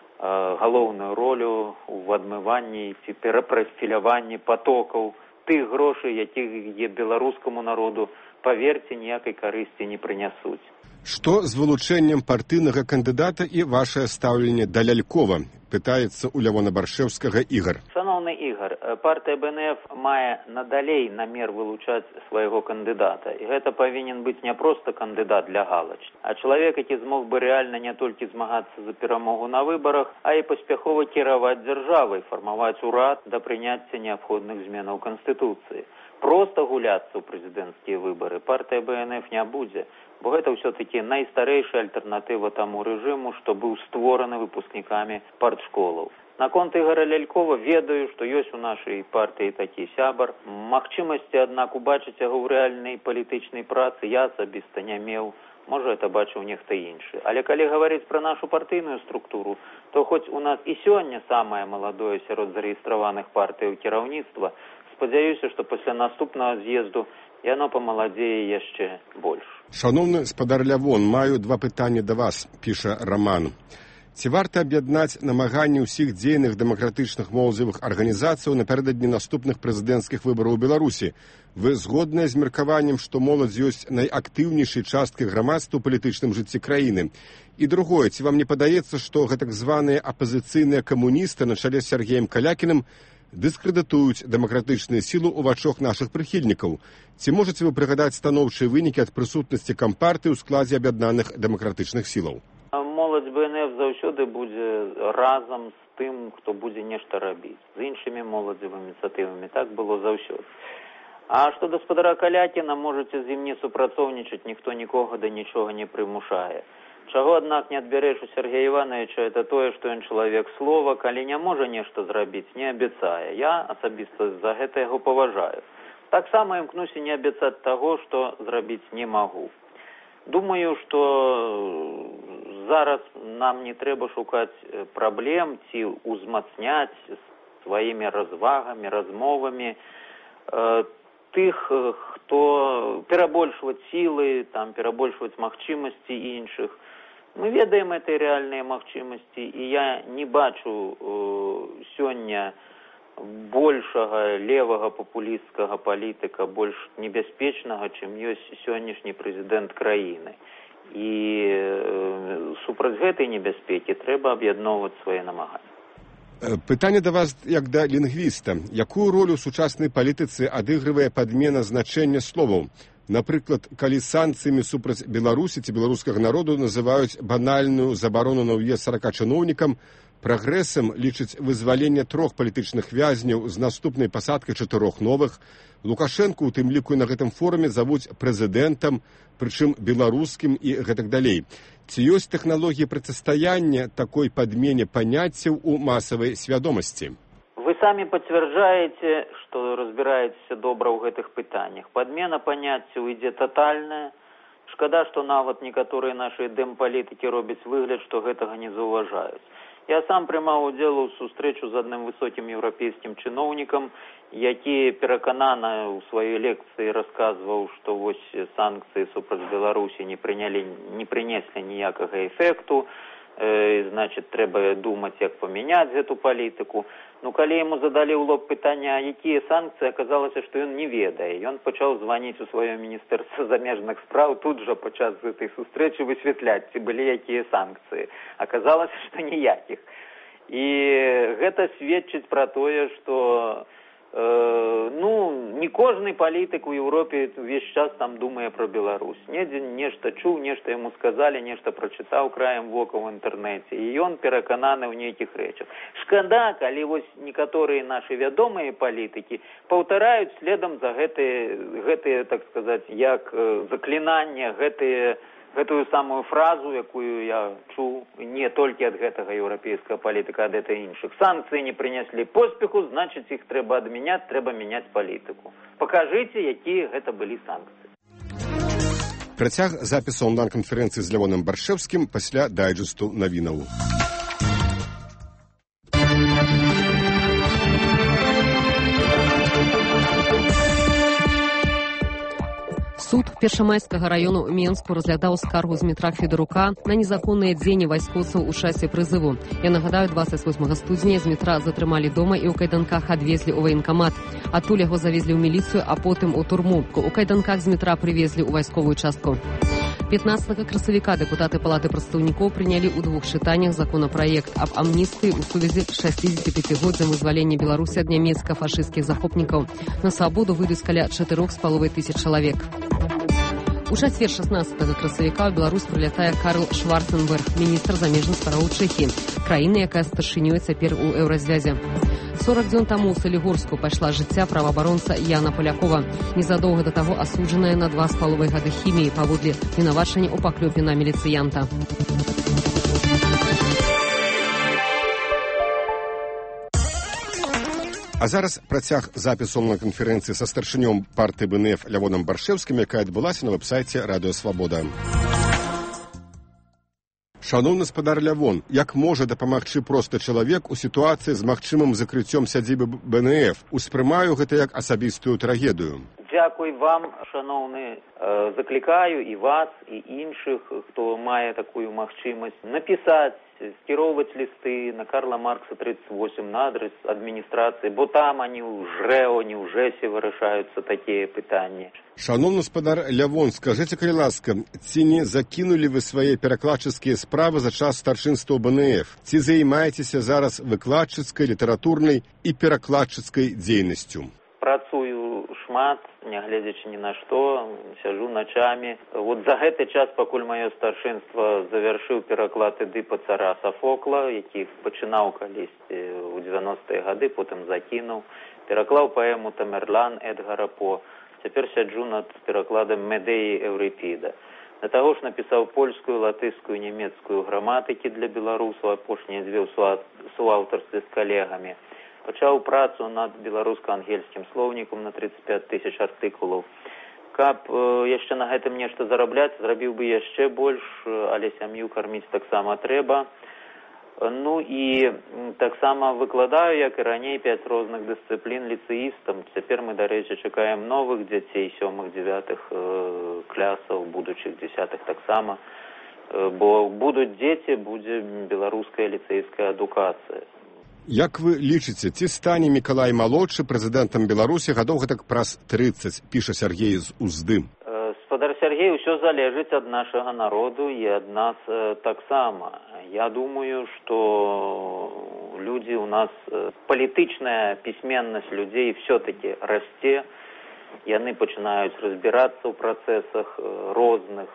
галоўную ролю ў адмыванні ці перапрафіляванні патокаў тых грошай, якія беларускаму народу, паверце, ніякай карысці не прынясуць. Што з вылучэннем партыйнага кандыдата і вашае стаўленне да Лялькова? Пытаецца у Лявона Баршэўскага Ігар. Шановны Ігар, партыя БНФ мае надалей намер вылучаць свайго кандыдата. І гэта павінен быць не проста кандыдат для галачкі, а чалавек, які змог бы рэальна не толькі змагацца за перамогу на выбарах, а і паспяхова кіраваць дзяржавай, фармаваць урад да прыняцця неабходных зменаў Канстытуцыі. Проста гуляцца ў прэзідэнцкія выбары партыя БНФ не будзе, бо гэта ўсё-такі найстарэйшая альтэрнатыва таму рэжыму, што быў створаны выпускнікамі партшколаў. Наконт Ігара Лялькова ведаю, што ёсць у нашай партыі такі сябар. Магчымасці, аднак, убачыць яго ў рэальнай палітычнай працы я асабіста не меў. Можа, это бачыў нехта іншы. Але калі гаварыць пра нашу партыйную структуру, то хоць у нас і сёння самае маладое сярод зарэгістраваных партыяў кіраўніцтва, спадзяюся, што пасля наступнага з'езду яно памаладзее яшчэ больш. Шановны спадар Лявон, маю 2 пытанні да вас, піша Раман. Ці варта аб'яднаць намаганні ўсіх дзейных дэмакратычных моладзевых арганізацыяў напярэдадні наступных прэзідэнцкіх выбараў у Беларусі? Вы згодныя з меркаваннем, што моладзь ёсць найактыўнейшай часткай грамадства ў палітычным жыцці краіны? І другое, ці вам не падаецца, што гэтак званыя апазіцыйныя камуністы на чале з Сергеем Калякіным дыскрэдытуюць дэмакратычныя сілы ў вачах нашых прыхільнікаў? Ці можаце вы прыгадаць станоўчыя вынікі ад прысутнасці кампартыі ў складзе аб'яднаных дэмакратычных сілаў? Моладзь БНФ заўсёды будзе разам з тым, хто будзе нешта рабіць. З іншымі моладзевымі ініцыятывамі так было заўсёды. А што да спадара Калякіна, можаце з ім не супрацоўнічаць, ніхто нікога да нічога не прымушае. Чаго, аднак, не адбярэш у Сергея Івановича, это тое, што ён чалавек слова, калі не можа нешта зрабіць, не абяцае. Я асабіста за гэта яго паважаю. Таксама імкнуся не абяцаць таго, што зрабіць не магу. Думаю, што зараз нам не трэба шукаць праблем ці ўзмацняць сваімі развагамі, размовамі тых, хто перабольшваць сілы, перабольшваць магчымасці іншых. Мы ведаем этой рэальныя магчымасці, і я не бачу сёння большага левага папулісцкага палітыка, больш небяспечнага, чым ёсць сённяшні прэзідэнт краіны. І супраць гэтай небяспекі трэба аб'ядноўваць свае намаганні. Пытанне да вас як да лінгвіста. Якую ролю ў сучаснай палітыцы адыгрывае падмена значэння словаў? Напрыклад, калі санкцыямі супраць Беларусі ці беларускага народу называюць банальную забарону на ўезд 40 чыноўнікам, прагрэсам лічыць вызваленне 3 палітычных вязняў з наступнай пасадкай 4 новых. Лукашэнку, у тым ліку на гэтым форуме, завуць прэзідэнтам, прычым беларускім і гэтак далей. Ці ёсць тэхналогіі процістаяння такой падмене паняццяў у масавай свядомасці? Вы самі пацвярджаеце, што разбіраецеся добра ў гэтых пытаннях. Падмена паняццяў ідзе татальная. Шкада, што нават некаторыя нашы дэмпалітыкі робяць выгляд, што гэтага не заўважаюць. Я сам прымаў удзел у сустрэчу з адным высокім еўрапейскім чыноўнікам, які пераканана ў сваёй лекцыі расказваў, што вось санкцыі супраць Беларусі не прынеслі ніякага эфекту, значит, трэба думаць, як памяняць гэту палітыку. Ну, калі яму задалі ў лоб пытання, якія санкцыі, аказалася, што ён не ведае. Ён пачаў званіць у сваё міністэрства замежных спраў, тут жа падчас гэтай сустрэчы высвятляць, ці былі якія санкцыі. Аказалася, што ніякіх. І гэта сведчыць пра тое, што не кожны палітык у Еўропе увесь час там думае пра Беларусь. Недзе нешта чуў, нешта яму сказалі, нешта прачытаў краем вока ў інтэрнэце, і ён перакананы ў нейкіх рэчах. Шкада, калі вось некаторыя нашы вядомыя палітыкі паўтараюць следам за гэтыя, так сказаць, як заклінання, гэтую самую фразу, якую я чуў не толькі ад гэтага еўрапейскага палітыка, ад этой іншых. Санкцыі не прынеслі поспеху, значыць, іх трэба адмяняць, трэба мяняць палітыку. Пакажыце, якія гэта былі санкцыі. Працяг запісу онлайн-канферэнцыі з Лявоном Баршэўскім пасля дайджэсту навінаў. Суд першамайскага раёну Менску разглядаў скаргу Змітра Федарука на незаконныя дзеянні вайскоўцаў у часе прызыву. Я нагадаю, 28 студзеня Змітра затрымалі дома і ў кайданках адвезлі ў ваенкамат. Адтуль яго завезлі ў міліцыю, а потым у турму. У кайданках Змітра прывезлі ў вайсковую частку. 15 красавіка дэпутаты палаты прадстаўнікоў прынялі ў 2 чытаннях законапраект аб амністыі ў сувязі з 65-годдзям вызвалення Беларусі ад нямецка-фашысцкіх захопнікаў. На свабоду выйдуць каля 4,5 чалавек. У чацвер 16 красавіка ў Беларусь прылятае Карл Шварценберг, міністр замежных спраў Чэхіі, краіны, якая старшынёй цяпер у еўразвязе. 40 дзён таму ў Салігорску пайшла жыцця праваабаронца Яна Палякова, незадоўга да таго асуджаная на 2,5 гады хіміі паводле вінавачання ў паклёпе на міліцыянта. А зараз працяг запісу онлайн-канферэнцыі са старшынём партыі БНФ Лявоном Баршэўскім, якая адбылася на вэб-сайце Радыё Свабода. Шановны спадар Лявон, як можа дапамагчы просты чалавек у сітуацыі з магчымым закрыццём сядзібы БНФ? Успрымаю гэта як асабістую трагедыю. Дзякуй вам, шановны. Заклікаю і вас, і іншых, хто мае такую магчымасць, напісаць, скіроўваць лісты на Карла Маркса 38 на адрес адміністрацыі, бо там они ў ЖРЭО, не ў ЖЭСе вырашаюцца такія пытанні. Шановны спадар Лявон, скажыце, калі ласка, ці не закінулі вы свае перакладчыцкія справы за час старшынства БНФ? Ці займаецеся зараз выкладчыцкай, літаратурнай і перакладчыцкай дзейнасцю? Працую шмат, нягледзячы ні на што, сяджу начамі. Вот за гэты час, пакуль маё старшынства завяршыў пераклад Эдыпа цара Софокла, які пачынаў калісьці ў 90-е гады, потым закінуў. Пераклаў паэму Тамерлан Эдгара По. Цяпер сяджу над перакладам Медеі Эўрыпіда. Да таго ж напісаў польскую, латышскую, нямецкую граматыкі для беларусаў, апошнія 2 ў суаўтарстве з калегамі. Пачаў працу над беларуска-ангельскім слоўнікам на 35 000 артыкулаў. Каб яшчэ на гэтым нешта зарабляць, зрабіў бы яшчэ больш, але сям'ю карміць таксама трэба. Ну і таксама выкладаю, як і раней, 5 розных дысцыплін ліцэістам. Цяпер мы, дарэчы, чакаем новых дзяцей, 7-х, 9-х класаў, будучых 10-х таксама. бо будуць дзеці, будзе беларуская ліцэйская адукацыя. Як вы лічыце, ці стане Мікалай малодшы прэзідэнтам Беларусі гадоў гэтак праз 30, піша Сергей з Уздым? Спадар Сергей, усё залежыць ад нашага народу і ад нас таксама. Я думаю, што людзі у нас, палітычная пісьменнасць людзей все-таки расце, яны пачынаюць разбірацца ў працэсах розных.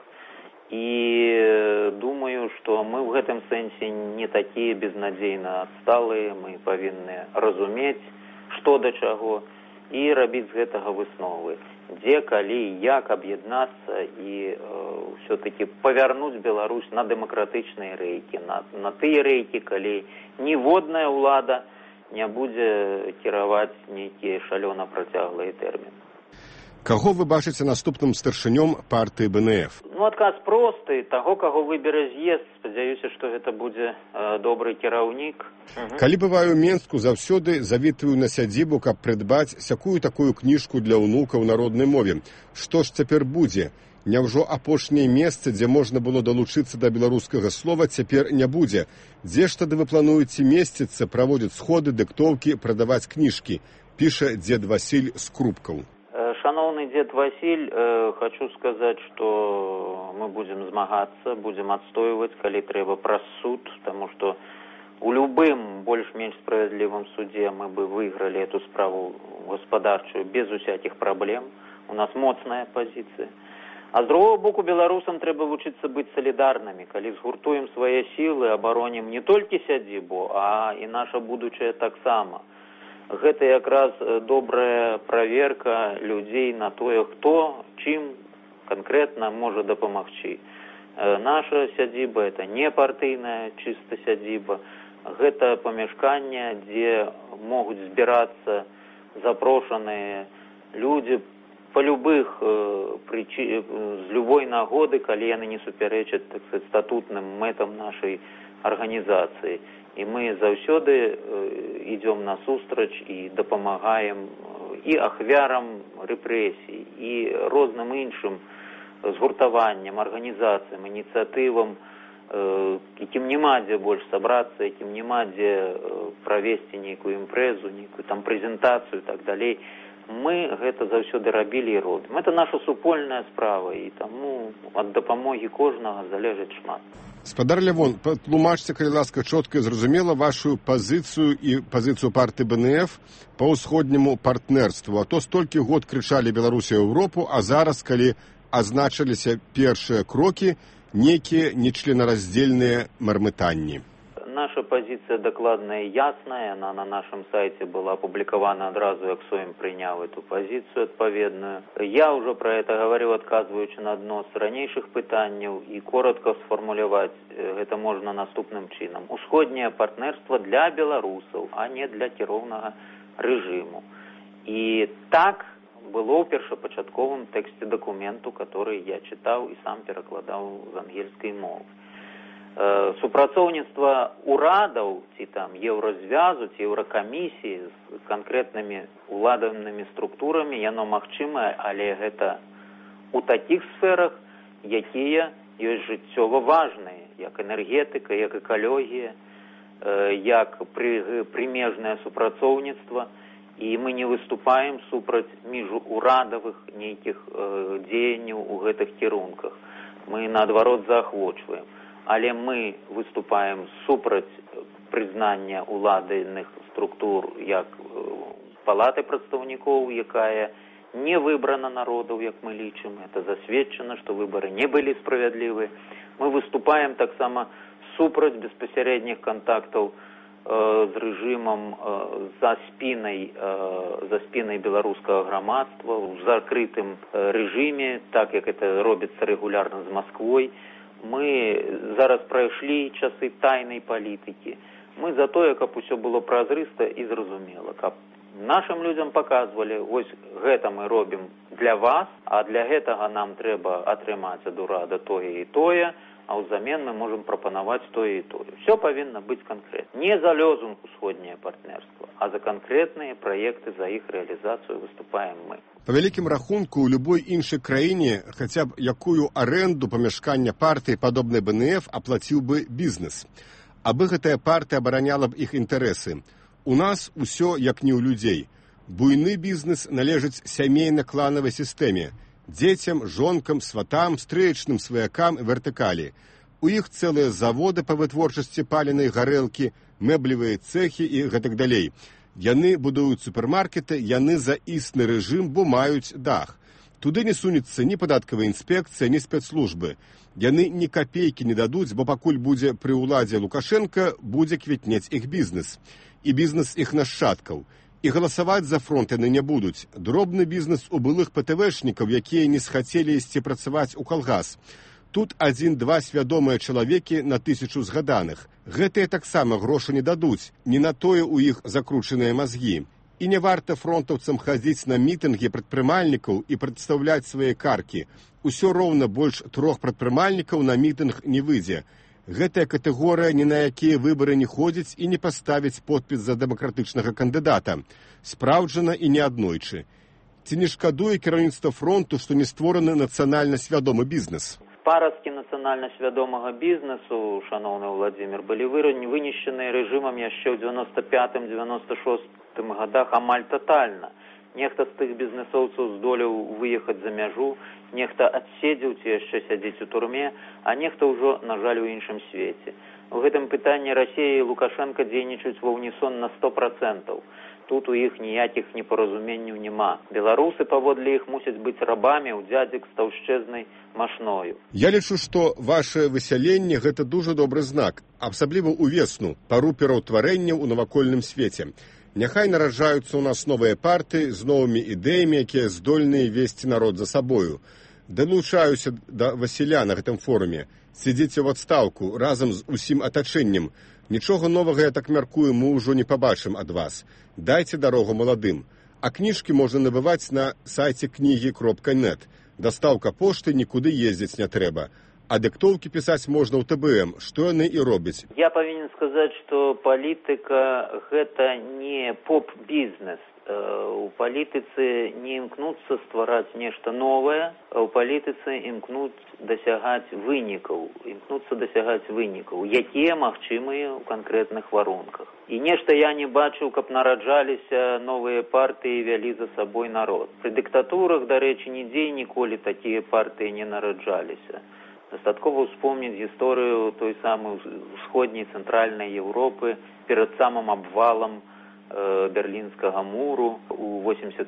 І думаю, што мы ў гэтым сэнсе не такія безнадзейна адсталыя, мы павінны разумець, што да чаго, і рабіць з гэтага высновы. Дзе, калі, як аб'яднацца і ўсё-такі павярнуць Беларусь на дэмакратычныя рэйкі, на тыя рэйкі, калі ніводная ўлада не будзе кіраваць нейкія шалёна працяглыя тэрміны. Каго вы бачыце наступным старшынём партыі БНФ? Адказ просты. Таго, каго выбере з'езд, спадзяюся, што гэта будзе добры кіраўнік. Калі бываю ў Менску, заўсёды завітваю на сядзібу, каб прыдбаць сякую-такую кніжку для ўнука ў народнай мове. Што ж цяпер будзе? Няўжо апошняе месца, дзе можна было далучыцца да беларускага слова, цяпер не будзе? Дзе ж тады вы плануеце месціцца, праводзіць сходы, дыктоўкі, прадаваць кніжкі? Піша дзед Васіль з Крупкаў. Шановный дед Василь, хочу сказать, что мы будем змагацца, будем отстаивать, коли трэба праз суд, потому что у любым больш-менш справедливом суде мы бы выиграли эту справу господарчую без усяких проблем. У нас моцная позиция. А с другого боку, белорусам трэба вучыцца быць солидарными, коли згуртуем свои силы, обороним не только сядзібу, а и наше будущее таксама. Гэта якраз добрая праверка людзей на тое, хто чым канкрэтна можа дапамагчы. Наша сядзіба – это не партыйная чыста сядзіба. Гэта памяшканне, дзе могуць збірацца запрошаныя людзі па любых з любой нагоды, калі яны не супярэчаць, так сказать, статутным мэтам нашай арганізацыі. І мы заўсёды ідём насустрач і дапамагаем і ахвярам рэпрэсій, і розным іншым згуртаванням, арганізацыям, ініцыятывам, якім няма дзе больш сабрацца, якім няма дзе правесці нейкую імпрэзу, нейкую там прэзентацыю і так далей. Мы гэта заўсёды рабілі і робім. Это наша супольная справа, і таму ад дапамогі кожнага залежыць шмат. Спадар Лявон, патлумачце, калі ласка, чётка і зразумела вашу пазіцыю і пазіцыю партыі БНФ па ўсходняму партнерству. А то столькі год крычалі Беларусі ў Еўропу, а зараз, калі азначыліся першыя крокі, нейкія нечленараздзельныя мармытанні. Наша позиция докладная и ясная, она на нашем сайте была опубликована одразу, як Сойм принял эту позицию отповедную. Я уже про это говорил, отказываючи на одно з ранейших питанняў, и коротко сформулировать это можно наступным чином. Усходнее партнерство для белорусов, а не для кіроўнага режиму. И так было ў першапачатковым тэксце документу, который я читал и сам перакладал з ангельскай мовы. Супрацоўніцтва урадаў ці там еўразвязу ці еўракамісіі з канкрэтнымі уладаўнымі структурамі яно магчымае, але гэта у такіх сферах, якія ёсць жыццёва важныя, як энергетыка, як экалогія, як прымежнае супрацоўніцтва, і мы не выступаем супраць міжурадавых нейкіх дзеянняў у гэтых кірунках. Мы наадварот заахвочваем. Але мы выступаем супраць прызнання уладальных структур як палаты прадстаўнікоў, якая не выбрана народаў, як мы лічым. Это засведчана, што выбары не былі справядлівыя. Мы выступаем таксама супраць беспасярэдніх кантактаў з рэжымам за спінай беларускага грамадства ў закрытым рэжыме, так як это робіцца рэгулярна з Масквой. Мы зараз прайшлі часы тайнай палітыкі. Мы за тое, каб усё было празрыста і зразумела, каб нашим людзям паказвалі, вось гэта мы робім для вас, а для гэтага нам трэба атрымаць ад урада тое і тое, а ўзамен мы можам прапанаваць тое і тое. Все павінна быць канкрэтна. Не за лёзунг усходняе партнерства, а за канкрэтныя праекты, за іх рэалізацыю выступаем мы. Па вялікім рахунку, у любой іншай краіне хаця б якую арэнду памяшкання партыі падобнай БНФ аплаціў бы бізнес. Абы гэтая партыя абараняла б іх інтарэсы. У нас усё як не ў людзей. Буйны бізнес належыць сямейна-кланавай сістэме. Дзецям, жонкам, сватам, стрэчным сваякам і вертыкалі. У іх цэлыя заводы па вытворчасці паленай гарэлкі, мэблевыя цэхі і гэтак далей. Яны будуюць супермаркеты, яны за існы рэжым, бо маюць дах. Туды не сунецца ні падатковая інспекцыя, ні спецслужбы. Яны ні капейкі не дадуць, бо пакуль будзе пры ўладзе Лукашенка, будзе квітнець іх бізнес. І бізнес іх нашчадкаў. І галасаваць за фронт яны не будуць. Дробны бізнес у былых ПТВшнікаў, якія не схацелі ісці працаваць у калгас. Тут 1-2 свядомыя чалавекі на 1000 згаданых. Гэтыя таксама грошы не дадуць, не на тое ў іх закручаныя мазгі. І не варта фронтаўцам хадзіць на мітынгі прадпрымальнікаў і прадстаўляць свае каркі. Усё роўна больш 3 прадпрымальнікаў на мітынг не выйдзе. Гэтая катэгорыя ні на якія выбары не ходзіць і не паставіць подпіс за дэмакратычнага кандыдата. Спраўджана і неаднойчы. Ці не шкадуе кіраўніцтва фронту, што не створаны нацыянальна свядомы бізнес? Парасткі нацыянальна свядомага бізнесу, шаноўны Владзімір, былі вынішчаныя рэжымам яшчэ ў 95-96 годах амаль татальна. Нехта з тых бізнесоўцаў здолеў выехаць за мяжу, нехта адседзеў ці яшчэ сядзіць у турме, а нехта ўжо, на жаль, у іншым свеце. У гэтым пытанні Расія і Лукашенка дзейнічаюць ва ўнісон на 100%. Тут у іх ніякіх непаразуменняў няма. Беларусы паводле іх мусяць быць рабамі ў дзядзік з таўшчэзнай машною. Я лічу, што ваше высяленне – гэта дужа добры знак, асабліва ў весну, пару пераўтварэнняў у навакольным свеце. Няхай нараджаюцца ў нас новыя партыі з новымі ідэямі, якія здольныя весці народ за сабою. Далучаюся да Васіля на гэтым форуме. Сядзіце ў адстаўку разам з усім атачэннем. Нічога новага, я так мяркую, мы ўжо не пабачым ад вас. Дайце дарогу маладым. А кніжкі можна набываць на сайце кнігі.нет. Дастаўка пошты, нікуды ездзіць не трэба. А дыктоўкі пісаць можна ў ТБМ, што яны і робяць. Я павінен сказаць, што палітыка – гэта не поп-бізнес. У палітыцы не імкнуцца ствараць нешта новае, а ў палітыцы імкнуцца дасягаць вынікаў, якія магчымыя ў канкрэтных варунках. І нешта я не бачыў, каб нараджаліся новыя партыі і вялі за сабой народ. Пры дыктатурах, дарэчы, нідзе ніколі такія партыі не нараджаліся. Дастаткова ўспомніць гісторыю той самай усходняй цэнтральнай Еўропы перад самым абвалам Берлінскага муру у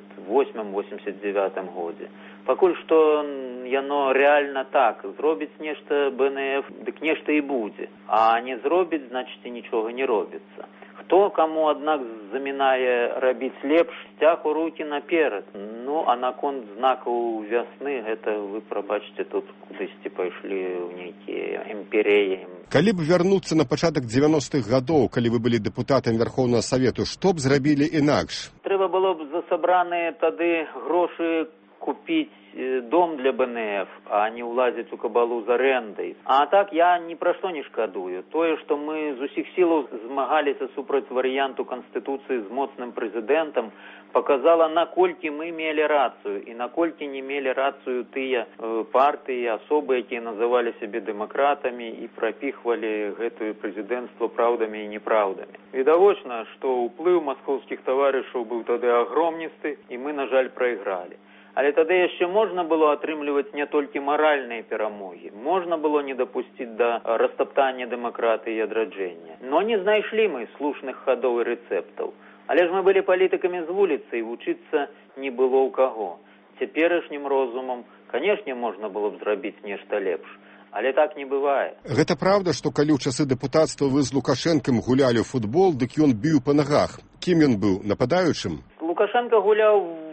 88-89 годзе. Пакуль што яно рэальна так, зробіць нешта БНФ, дык нешта і будзе, а не зробіць, значыць, і нічога не робіцца. Хто каму, аднак, замінае рабіць лепш, сцяг у рукі наперад. Ну, а наконт знакаў вясны, гэта вы, прабачце, тут кудысьці пайшлі ў нейкія імперіі. Калі б вярнуцца на пачатак 90-х гадоў, калі вы былі дэпутатам Верхоўнага Савету, што б зрабілі інакш? Трэба было б за сабраныя тады грошы купіць дом для БНФ, а не ўлазіць у кабалу з арэндай. А так я ні пра што не шкадую. Тое, што мы з усіх сілаў змагаліся супраць варыянту Канстытуцыі з моцным прэзідэнтам, показала, наколькі мы мелі рацыю і наколькі не мелі рацыю тыя партыі, асобы, якія называлі сябе дэмакратамі і прапіхвалі гэтае прэзідэнцтва праўдамі і непраўдамі. Відавочна, што ўплыў маскоўскіх таварышаў быў тады агромністы, і мы, на жаль, прайгралі. Але тады яшчэ можна было атрымліваць не толькі маральныя перамогі. Можна было не дапусціць да растаптання дэмакратыі і адраджэння. Но не знайшлі мы слушных хадоў і рэцэптаў. Але ж мы былі палітыкамі з вуліцы, і вучыцца не было ў каго. Цяперашнім розумам, канешне, можна было б зрабіць нешта лепш. Але так не бывае. Гэта праўда, што калі ў часы дэпутацтва вы з Лукашэнкам гулялі ў футбол, дык ён біў па нагах. Кім ён быў, нападаючым? Лукашенко гуляў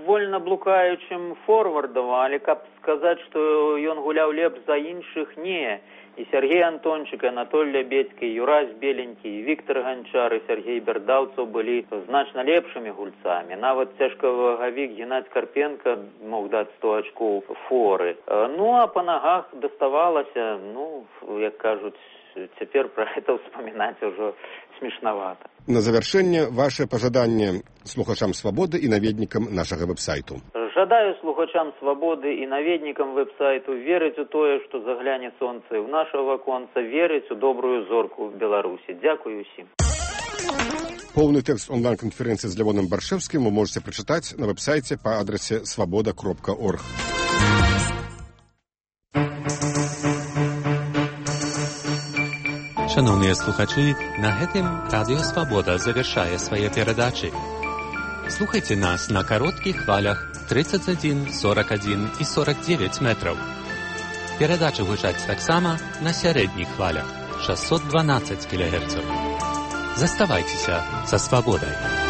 вольна блукаючым форвардам, але каб сказаць, што ён гуляў лепш за іншых, не. І Сергей Антончык, і Анатоль Лябедзькі, і Юрась Беленькі, і Віктор Ганчар, і Сергей Бердаўцаў былі значна лепшымі гульцамі. Нават цяжкавагавік Геннадзь Карпенко мог даць 100 ачкоў форы. Ну, а па нагах даставалася, ну, як кажуць, цяпер пра гэта ўспамінаць ужо смешнавата. На завяршэнне ваше пажаданне слухачам «Свабоды» і наведнікам нашага вэб-сайту. Жадаю слухачам «Свабоды» і наведнікам вэб-сайту верыць у тое, што загляне сонца і ў нашага ваконца, верыць у добрую зорку в Беларусі. Дзякую ўсім. Поўны тэкст онлайн-канферэнцыі з Лявоном Баршэўскім вы можете прачытаць на вэб-сайце па адрасе svoboda.org. Шановныя слухачы, на гэтым Радыё Свабода завяршае свае перадачы. Слухайце нас на кароткіх хвалях 31, 41 і 49 метраў. Перадачы гучаць таксама на сярэдніх хвалях 612 кГц. Заставайцеся са Свабодай.